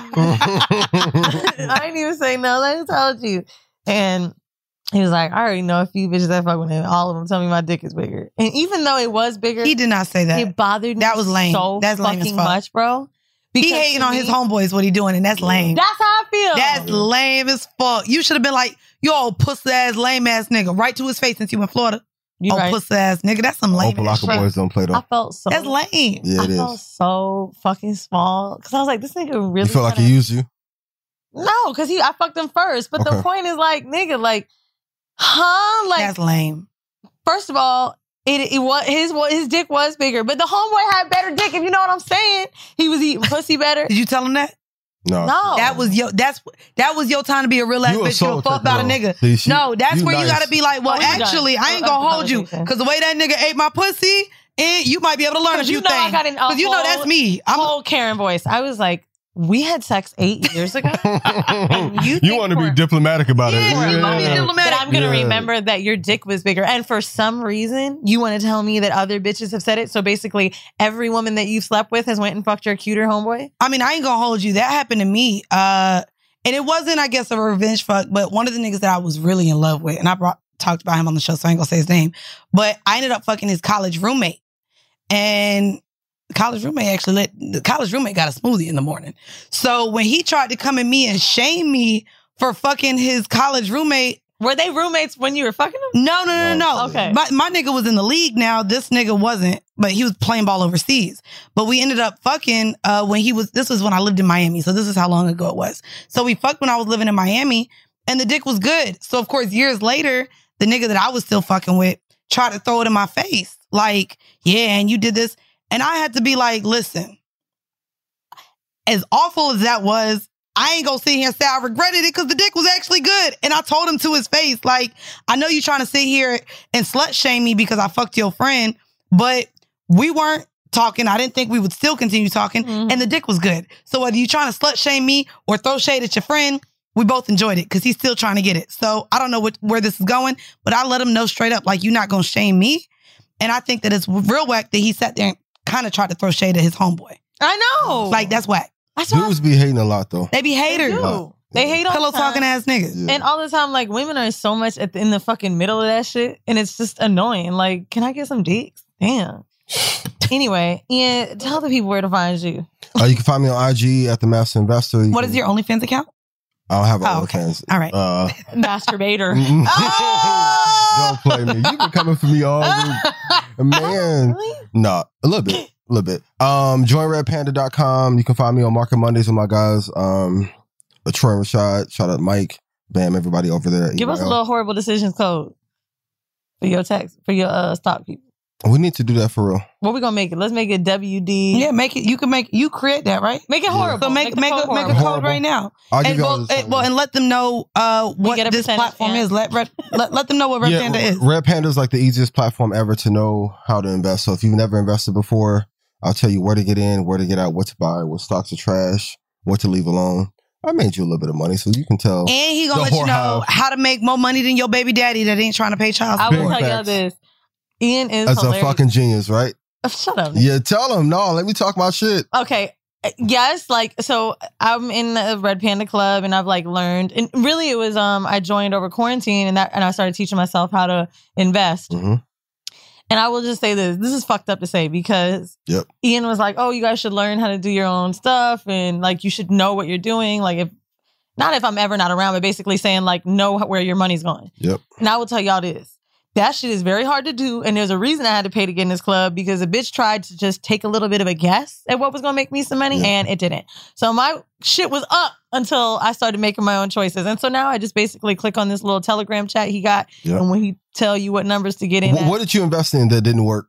I didn't even say no. Like, who told you? And he was like, I already know a few bitches that fuck with him. All of them tell me my dick is bigger. And even though it was bigger, He did not say that. it bothered me That was lame. so That's lame as fucking fuck. much, bro. He Because hating to on his me, homeboys, what he doing, and that's lame. That's how I feel. That's lame as fuck. You should have been like, yo, pussy ass, lame ass nigga, right to his face since you in Florida. you oh, right. pussy ass nigga, that's some lame ass Opalaka shit. boys don't play though. I felt so. That's lame. Yeah, I it is. felt so fucking small because I was like, this nigga really. You feel like kinda- he used you? No, because he I fucked him first. But the Okay. point is like, nigga, like, huh? Like, That's lame. first of all, it it was his his dick was bigger, but the homeboy had better dick. If you know what I'm saying, he was eating pussy better. Did you tell him that? No. No, That was your that's that was your time to be a real ass You a bitch. Give soul a fuck about a taker, nigga. though. See, she- no, that's you where you nice. gotta be like, well, Oh, we were done. actually, I ain't That's gonna the hold you conversation. because the way that nigga ate my pussy, and you might be able to learn a 'Cause few you know I things. got an- a Because you know that's whole- me. I'm a, whole Karen voice. I was like, we had sex eight years ago. And you you think want to be for- diplomatic about Yeah, it. you wanna be That diplomatic. I'm gonna Yeah. remember that your dick was bigger, and for some reason, you want to tell me that other bitches have said it. So basically, every woman that you've slept with has went and fucked your cuter homeboy. I mean, I ain't gonna hold you. That happened to me. Uh, and it wasn't, I guess, a revenge fuck, but one of the niggas that I was really in love with, and I brought talked about him on the show, so I ain't gonna say his name. But I ended up fucking his college roommate. And the college roommate actually let the college roommate got a smoothie in the morning. So when he tried to come at me and shame me for fucking his college roommate, Were they roommates when you were fucking them? no, no, no, no. Okay. My, my nigga was in the league now. This nigga wasn't, but he was playing ball overseas. But we ended up fucking uh, when he was, this was when I lived in Miami. So this is how long ago it was. So we fucked when I was living in Miami and the dick was good. So of course, years later, the nigga that I was still fucking with tried to throw it in my face. Like, yeah, and you did this. And I had to be like, listen, as awful as that was, I ain't gonna sit here and say I regretted it because the dick was actually good. And I told him to his face, like, I know you trying to sit here and slut shame me because I fucked your friend, but we weren't talking. I didn't think we would still continue talking. Mhm. And the dick was good. So whether you trying to slut shame me or throw shade at your friend, we both enjoyed it because he's still trying to get it. So I don't know what, where this is going, but I let him know straight up, like, you're not gonna shame me. And I think that it's real whack that he sat there and kind of tried to throw shade at his homeboy. I know. Like, that's whack. That's why Dudes be hating a lot though. They be haters. do. A lot. They hate all Pillow the time. talking ass niggas. Yeah. And all the time, like, women are so much at the, in the fucking middle of that shit. And it's just annoying. Like, can I get some dicks? Damn. Anyway, Ian, tell the people where to find you. Uh, you can find me on I G at the Master Investor. You What can, is your OnlyFans account? I don't have an Oh, okay. OnlyFans. All right. Uh, Masturbator. mm-mm. Oh! Don't play me. You've been coming for me all the man. Really? Nah, a little bit. A little bit. Um, join red panda dot com. You can find me on Market Mondays with my guys. Um, Troy and Rashad. Shout out Mike. Bam, everybody over there. Give us a little horrible decisions code for your tax, for your uh, stock people. We need to do that for real. What we gonna make it? Let's make it W D. Yeah, make it. You can make. You create that, right? Make it horrible. So make the make code a, make a horrible. code Horrible. right now. I'll give And you all well, this. it- well, and let them know uh, what get a this percentage, platform yeah. is. Let, Red, let let them know what Red yeah, Panda is. Red Panda is like the easiest platform ever to know how to invest. So if you've never invested before, I'll tell you where to get in, where to get out, what to buy, what stocks are trash, what to leave alone. I made you a little bit of money, so you can tell. And he gonna The let you know whorehouse. how to make more money than your baby daddy that ain't trying to pay child I support. will Big tell y'all facts. this. Ian is That's a hilarious. fucking genius, right? Shut up. Yeah, tell him. No, let me talk my shit. Okay. Yes, like so I'm in the Red Panda Club and I've like learned, and really it was um I joined over quarantine and that and I started teaching myself how to invest. hmm And I will just say this, this is fucked up to say because Yep. Ian was like, "Oh, you guys should learn how to do your own stuff and like you should know what you're doing." Like if not if I'm ever not around, but basically saying like know where your money's going. Yep. And I will tell y'all this. That shit is very hard to do. And there's a reason I had to pay to get in this club because a bitch tried to just take a little bit of a guess at what was going to make me some money Yeah. and it didn't. So my shit was up until I started making my own choices. And so now I just basically click on this little Telegram chat he got. Yeah. And when he tell you what numbers to get in What, at. what did you invest in that didn't work?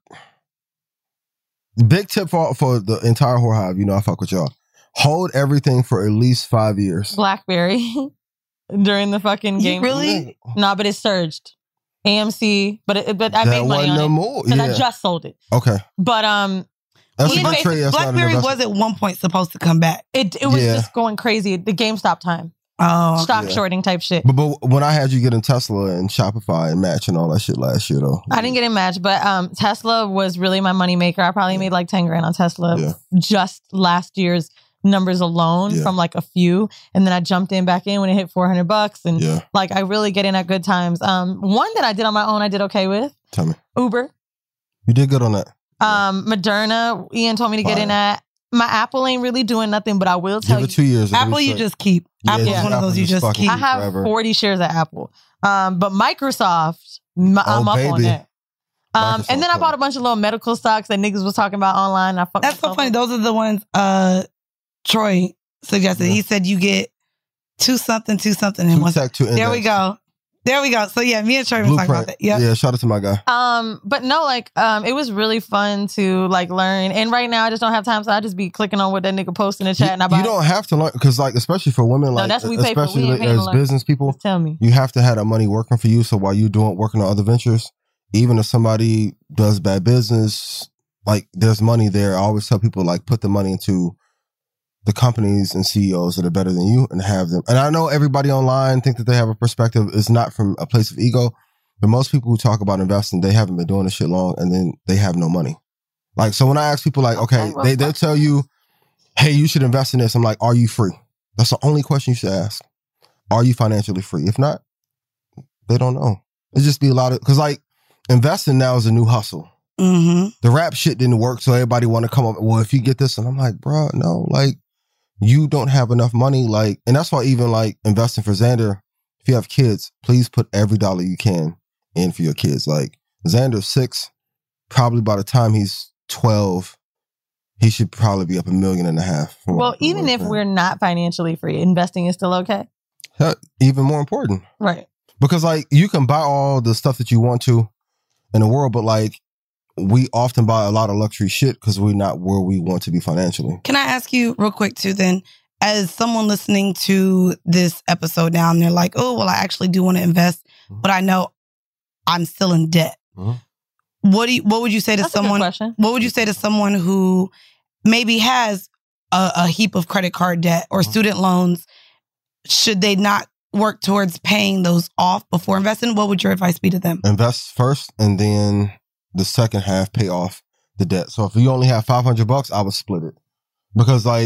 Big tip for for the entire whore hive. You know I fuck with y'all. Hold everything for at least five years. BlackBerry during the fucking You game. really? Nah, but it surged. A M C, but it, but I that made money wasn't on no it more. because Yeah. I just sold it. Okay. But um, That's He a good basically- trade. That's not an BlackBerry investment. was at one point supposed to come back. it it was Yeah. just going crazy. The GameStop time, Oh, stock yeah. shorting type shit. But, but when I had you get in Tesla and Shopify and Match and all that shit last year, though. I didn't get in match, but um, Tesla was really my money maker. I probably made like ten grand on Tesla Yeah. just last year's numbers alone Yeah. from like a few, and then I jumped in back in when it hit four hundred bucks, and Yeah. like I really get in at good times. Um, one that I did on my own, I did okay with Tell me. Uber. You did good on that. Um, Moderna, Ian told me to get in Fire. at. My Apple ain't really doing nothing, but I will tell Give you, it two years. it'll Apple, be you straight. just keep. Yeah, Apple's yeah. one of those Apple you just just fucking keep. I have forever. forty shares at Apple. Um, but Microsoft, m- I'm up on baby. that. Um, Microsoft and then I covered. bought a bunch of little medical stocks that niggas was talking about online. And I fucked That's so myself funny. up. Those are the ones uh, Troy suggested. Yeah. He said you get two something, two something, and Two one. tech, two There we index. go. There we go. So yeah, me and Troy were talking about Blueprint. that. Yeah. Yeah, shout out to my guy. Um, but no, like, um, it was really fun to like learn. And right now, I just don't have time, so I just be clicking on what that nigga post in the chat, You, and I buy. you don't have to learn because, like, especially for women, like, that's what we pay for. We especially ain't paying to as learn. business people, Just tell me. you have to have that money working for you. So while you're doing working on other ventures, even if somebody does bad business, like there's money there. I always tell people like put the money into the companies and C E Os that are better than you and have them. And I know everybody online think that they have a perspective. It's not from a place of ego, but most people who talk about investing, they haven't been doing this shit long and then they have no money. Like, so when I ask people like, okay, Okay, well, they, they'll tell you, hey, you should invest in this. I'm like, are you free? That's the only question you should ask. Are you financially free? If not, they don't know. It just be a lot of, cause like investing now is a new hustle. Mm-hmm. The rap shit didn't work. So everybody want to come up, well, if you get this, and I'm like, bro, no, like you don't have enough money. Like, and that's why even like investing for Xander, if you have kids, please put every dollar you can in for your kids. Like Xander's six, probably by the time he's twelve, he should probably be up a million and a half. from Well, what- from even what if I'm we're not financially free, investing is still okay. saying. Even more important. Right. Because like you can buy all the stuff that you want to in the world, but like we often buy a lot of luxury shit because we're not where we want to be financially. Can I ask you real quick too then, as someone listening to this episode now and they're like, oh, well, I actually do want to invest, Mhm. but I know I'm still in debt. Mhm. What do you, what would you say to That's a good someone? question. What would you say to someone who maybe has a, a heap of credit card debt or Mhm. student loans? Should they not work towards paying those off before investing? What would your advice be to them? Invest first and then the second half pay off the debt. So if you only have five hundred bucks, I would split it. Because like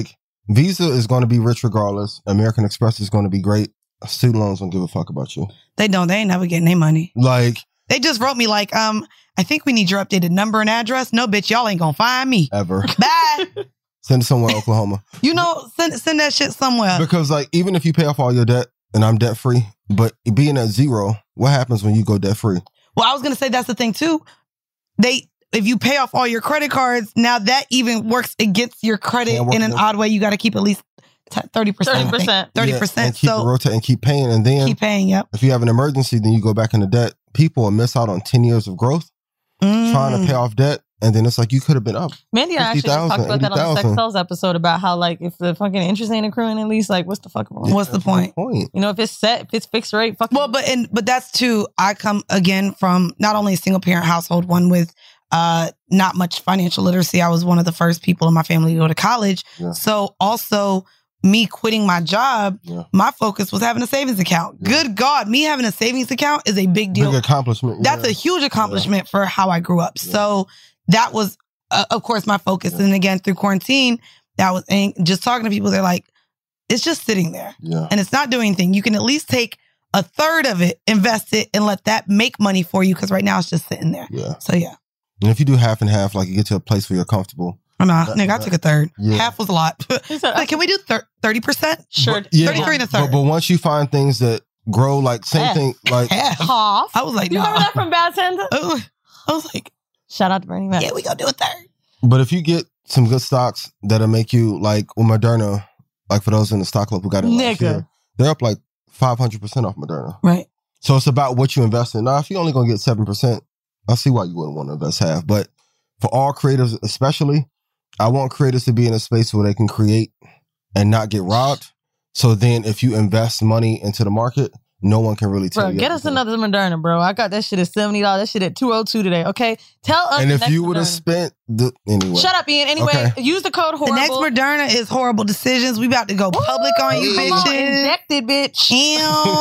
Visa is going to be rich regardless. American Express is going to be great. Student loans don't give a fuck about you. They don't. They ain't never getting their money. Like, they just wrote me like, um, I think we need your updated number and address. No, bitch, y'all ain't gonna find me. Ever. Bye. Send it somewhere in Oklahoma. You know, send send that shit somewhere. Because like, even if you pay off all your debt and I'm debt free, but being at zero, what happens when you go debt free? Well, I was gonna say that's the thing too. They if you pay off all your credit cards, now that even works against your credit in an odd way. You got to keep at least thirty percent. thirty percent. thirty percent. Yeah, and keep so it rotate and keep paying. And then keep paying, yep. If you have an emergency, then you go back into debt. People will miss out on ten years of growth Mm. trying to pay off debt. And then it's like, you could have been up. Mandy and I actually talked about that on the Sex Cells episode about how, like, if the fucking interest ain't accruing at least, like, what's the fucking point? What's the point? point? You know, if it's set, if it's fixed rate, fuck. Well, but and but that's too. I come again from not only a single parent household, one with uh not much financial literacy. I was one of the first people in my family to go to college. Yeah. So also me quitting my job, Yeah. my focus was having a savings account. Yeah. Good God, me having a savings account is a big deal. Big accomplishment. That's yeah. a huge accomplishment for how I grew up. Yeah. So that was, uh, of course, my focus. Yeah. And again, through quarantine, that was and just talking to people. They're like, it's just sitting there Yeah. and it's not doing anything. You can at least take a third of it, invest it, and let that make money for you. Because right now it's just sitting there. Yeah. So yeah, And if you do half and half, like you get to a place where you're comfortable. I'm not, That- nigga. I that- took a third. Yeah. Half was a lot. Like, can we do thirty percent? Sure. But, yeah, thirty-three and a but, third. but once you find things that grow, like same Half. thing, like Half. Half. I was like, You nah. remember that from Bad Santa? Oh, I was like, Shout out to Bernie Mac. yeah, we gonna do a third. But if you get some good stocks that'll make you, like with Moderna, like for those in the stock club who got it last Nigga. year, they're up like five hundred percent off Moderna. Right. So it's about what you invest in. Now, if you're only going to get seven percent, I see why you wouldn't want to invest half. But for all creators especially, I want creators to be in a space where they can create and not get robbed. So then if you invest money into the market, no one can really tell Bro, you. get us everything. another Moderna, bro. I got that shit at seventy dollars. That shit at two oh two today, okay? Tell us And the if next you would have Moderna. spent the anyway. Shut up, Ian. Anyway, Okay. use the code The horrible. next Moderna is horrible decisions. We about to go public on you, Come on, bitches. injected, bitch. Ew.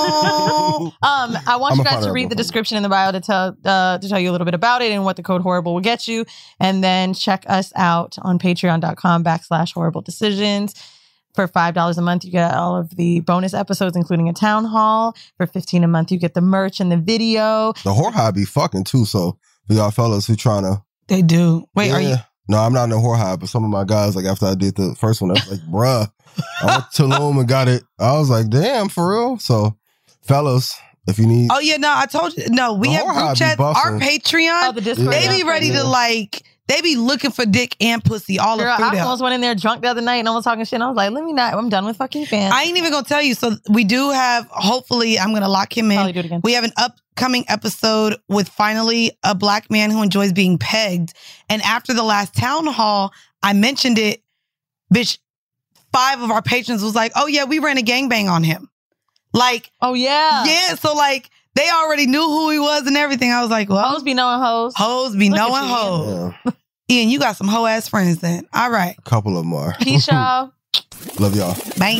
Um, I want I'm you a guys founder to of read both the of them. description in the bio to tell uh, to tell you a little bit about it and what the code horrible will get you, and then check us out on patreon.com backslash horrible decisions. For five dollars a month, you get all of the bonus episodes, including a town hall. For fifteen dollars a month, you get the merch and the video. The whore high be fucking too. So for y'all fellas who trying to. They do. Wait, are you? Yeah. No, I'm not in the whore high, but some of my guys, like after I did the first one, I was like, bruh, I went to Tulum and got it. I was like, damn, for real? So fellas, if you need. Oh yeah, no, I told you. No, we The have whore high group be chats. Our bussin'. Patreon, Oh, the Discord. they be Yeah. ready Yeah. to like. They be looking for dick and pussy all Girl, up through I there. almost went in there drunk the other night and I was talking shit. And I was like, let me not. I'm done with fucking fans. I ain't even gonna tell you. So we do have. Hopefully, I'm gonna lock him Probably in. do it again. We have an upcoming episode with finally a black man who enjoys being pegged. And after the last town hall, I mentioned it. Bitch, five of our patrons was like, "Oh yeah, we ran a gangbang on him." Like, Oh yeah. yeah. So like, they already knew who he was and everything. I was like, "Well, Hoes be knowing hoes. hoes be Look at knowing you, hoes." Yeah, Ian, you got some hoe ass friends then. All right. a couple of them are. Peace, y'all. Love y'all. Bye.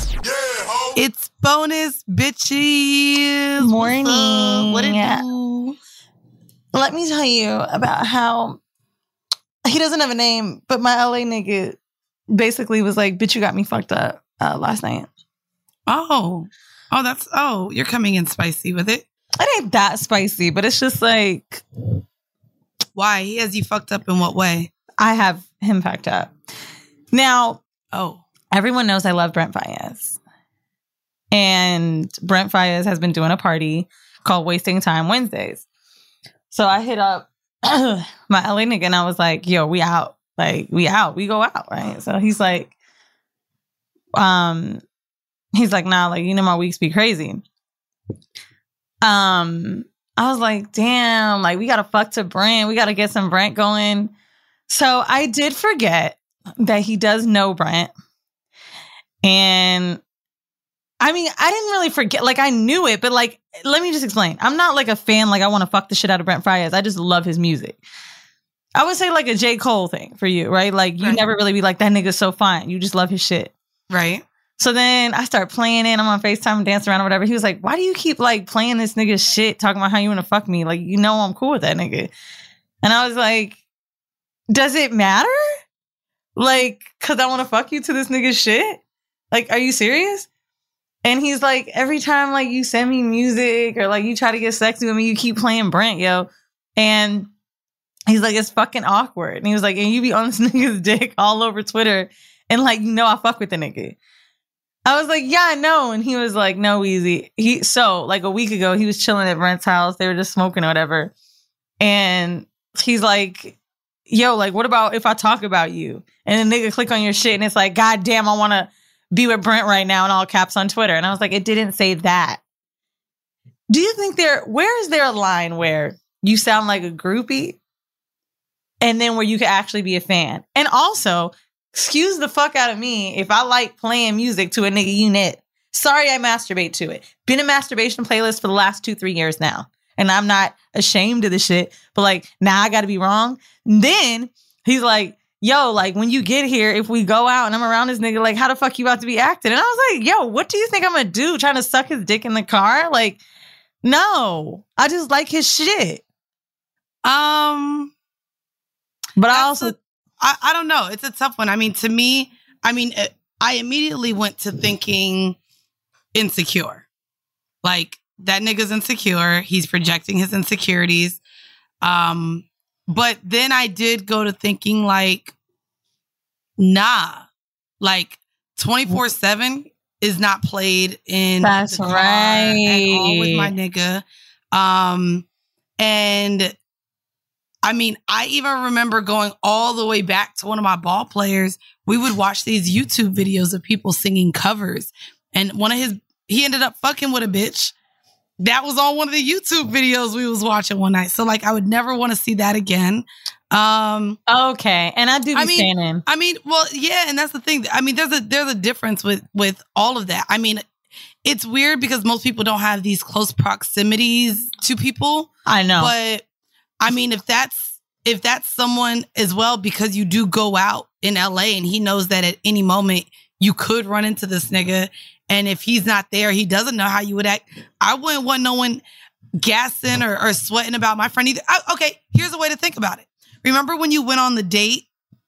It's bonus bitches. What's Morning. up? What it Yeah. do? Let me tell you about how he doesn't have a name, but my L A nigga basically was like, bitch, you got me fucked up uh, last night. Oh. Oh, that's oh, you're coming in spicy with it. It ain't that spicy, but it's just like, Why? He has you fucked up in what way? I have him fucked up. Now, Oh. everyone knows I love Brent Faiyaz. And Brent Faiyaz has been doing a party called Wasting Time Wednesdays. So I hit up my L A nigga and I was like, yo, we out. Like, we out. We go out, right? So he's like, um, he's like, nah, like, you know, my weeks be crazy. Um, I was like, damn, like, we gotta fuck to Brent. We gotta get some Brent going. So I did forget that he does know Brent. And I mean, I didn't really forget. Like, I knew it, but like, let me just explain. I'm not like a fan, like, I want to fuck the shit out of Brent Faiyaz. I just love his music. I would say like a J. Cole thing for you, right? Like, you Right. never really be like, that nigga's so fine. You just love his shit. Right. So then I start playing it. I'm on FaceTime and dancing around or whatever. He was like, why do you keep like playing this nigga's shit, talking about how you want to fuck me? Like, you know, I'm cool with that nigga. And I was like, does it matter? Like, cause I want to fuck you to this nigga's shit? Like, are you serious? And he's like, every time like you send me music or like you try to get sexy with me, you keep playing Brent, yo. And he's like, it's fucking awkward. And he was like, and you be on this nigga's dick all over Twitter. And like, you know, I fuck with the nigga. I was like, yeah, I know. And he was like, no, Weezy. He, so like a week ago, he was chilling at Brent's house. They were just smoking or whatever. And he's like, yo, like, what about if I talk about you? And the nigga click on your shit and it's like, God damn, I want to be with Brent right now in all caps on Twitter. And I was like, it didn't say that. Do you think there, where is there a line where you sound like a groupie and then where you can actually be a fan? And also, excuse the fuck out of me if I like playing music to a nigga you knit. Sorry, I masturbate to it. Been a masturbation playlist for the last two, three years now. And I'm not ashamed of the shit, but like, now I gotta be wrong. And then he's like, yo, like when you get here, if we go out and I'm around this nigga, like how the fuck you about to be acting? And I was like, yo, what do you think I'm gonna do? Trying to suck his dick in the car? Like, no, I just like his shit. Um, but I also, a, I, I don't know. It's a tough one. I mean, to me, I mean, it, I immediately went to thinking insecure. Like that nigga's insecure. He's projecting his insecurities. Um, But then I did go to thinking like, nah, like twenty-four seven is not played in That's the car right. at all with my nigga. Um, and I mean, I even remember going all the way back to one of my ball players. We would watch these YouTube videos of people singing covers. And one of his, he ended up fucking with a bitch. That was on one of the YouTube videos we was watching one night. So like, I would never want to see that again. Um, okay. And I do be I mean, standing. I mean, well, yeah. And that's the thing. I mean, there's a, there's a difference with, with all of that. I mean, it's weird because most people don't have these close proximities to people. I know. But I mean, if that's, if that's someone as well, because you do go out in L A and he knows that at any moment you could run into this nigga. And if he's not there, he doesn't know how you would act. I wouldn't want no one gassing or, or sweating about my friend either. I, okay, here's a way to think about it. Remember when you went on the date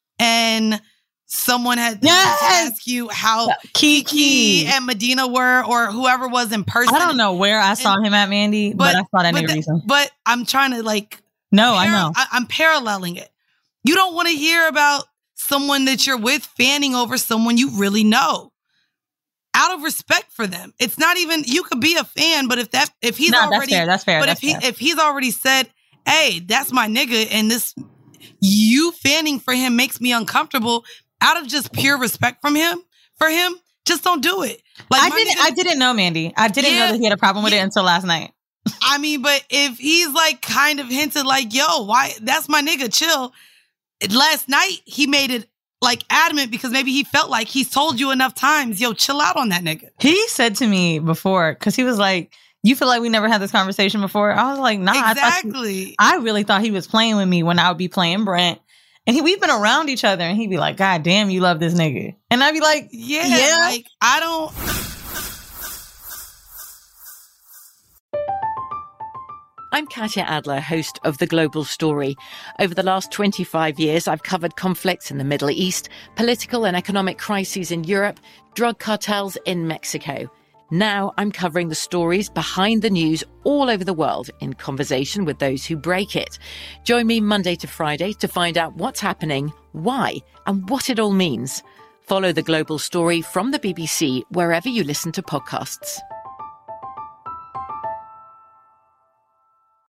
and someone had yes! to ask you how Kiki. Kiki and Medina were or whoever was in person? I don't know where I saw and, him at, Mandy, but, but I saw that any reason. But I'm trying to like... No, par- I know. I, I'm paralleling it. You don't want to hear about someone that you're with fanning over someone you really know. Out of respect for them. It's not even, you could be a fan, but if that, if he's no, already, that's fair, that's fair. But that's if he, fair. if he's already said, hey, that's my nigga, and this, you fanning for him makes me uncomfortable out of just pure respect from him, for him, just don't do it. Like I didn't, nigga, I didn't know, Mandy. I didn't yeah, know that he had a problem with yeah. it until last night. I mean, but if he's like kind of hinted like, yo, why, that's my nigga, chill. Last night, he made it like adamant because maybe he felt like he's told you enough times, yo, chill out on that nigga. He said to me before, because he was like, you feel like we never had this conversation before? I was like, nah. Exactly. I, I really thought he was playing with me when I would be playing Brent. And he, we've been around each other and he'd be like, God damn, you love this nigga. And I'd be like, yeah, yeah. like, I don't... I'm Katya Adler, host of The Global Story. Over the last twenty-five years, I've covered conflicts in the Middle East, political and economic crises in Europe, drug cartels in Mexico. Now I'm covering the stories behind the news all over the world in conversation with those who break it. Join me Monday to Friday to find out what's happening, why, and what it all means. Follow The Global Story from the B B C wherever you listen to podcasts.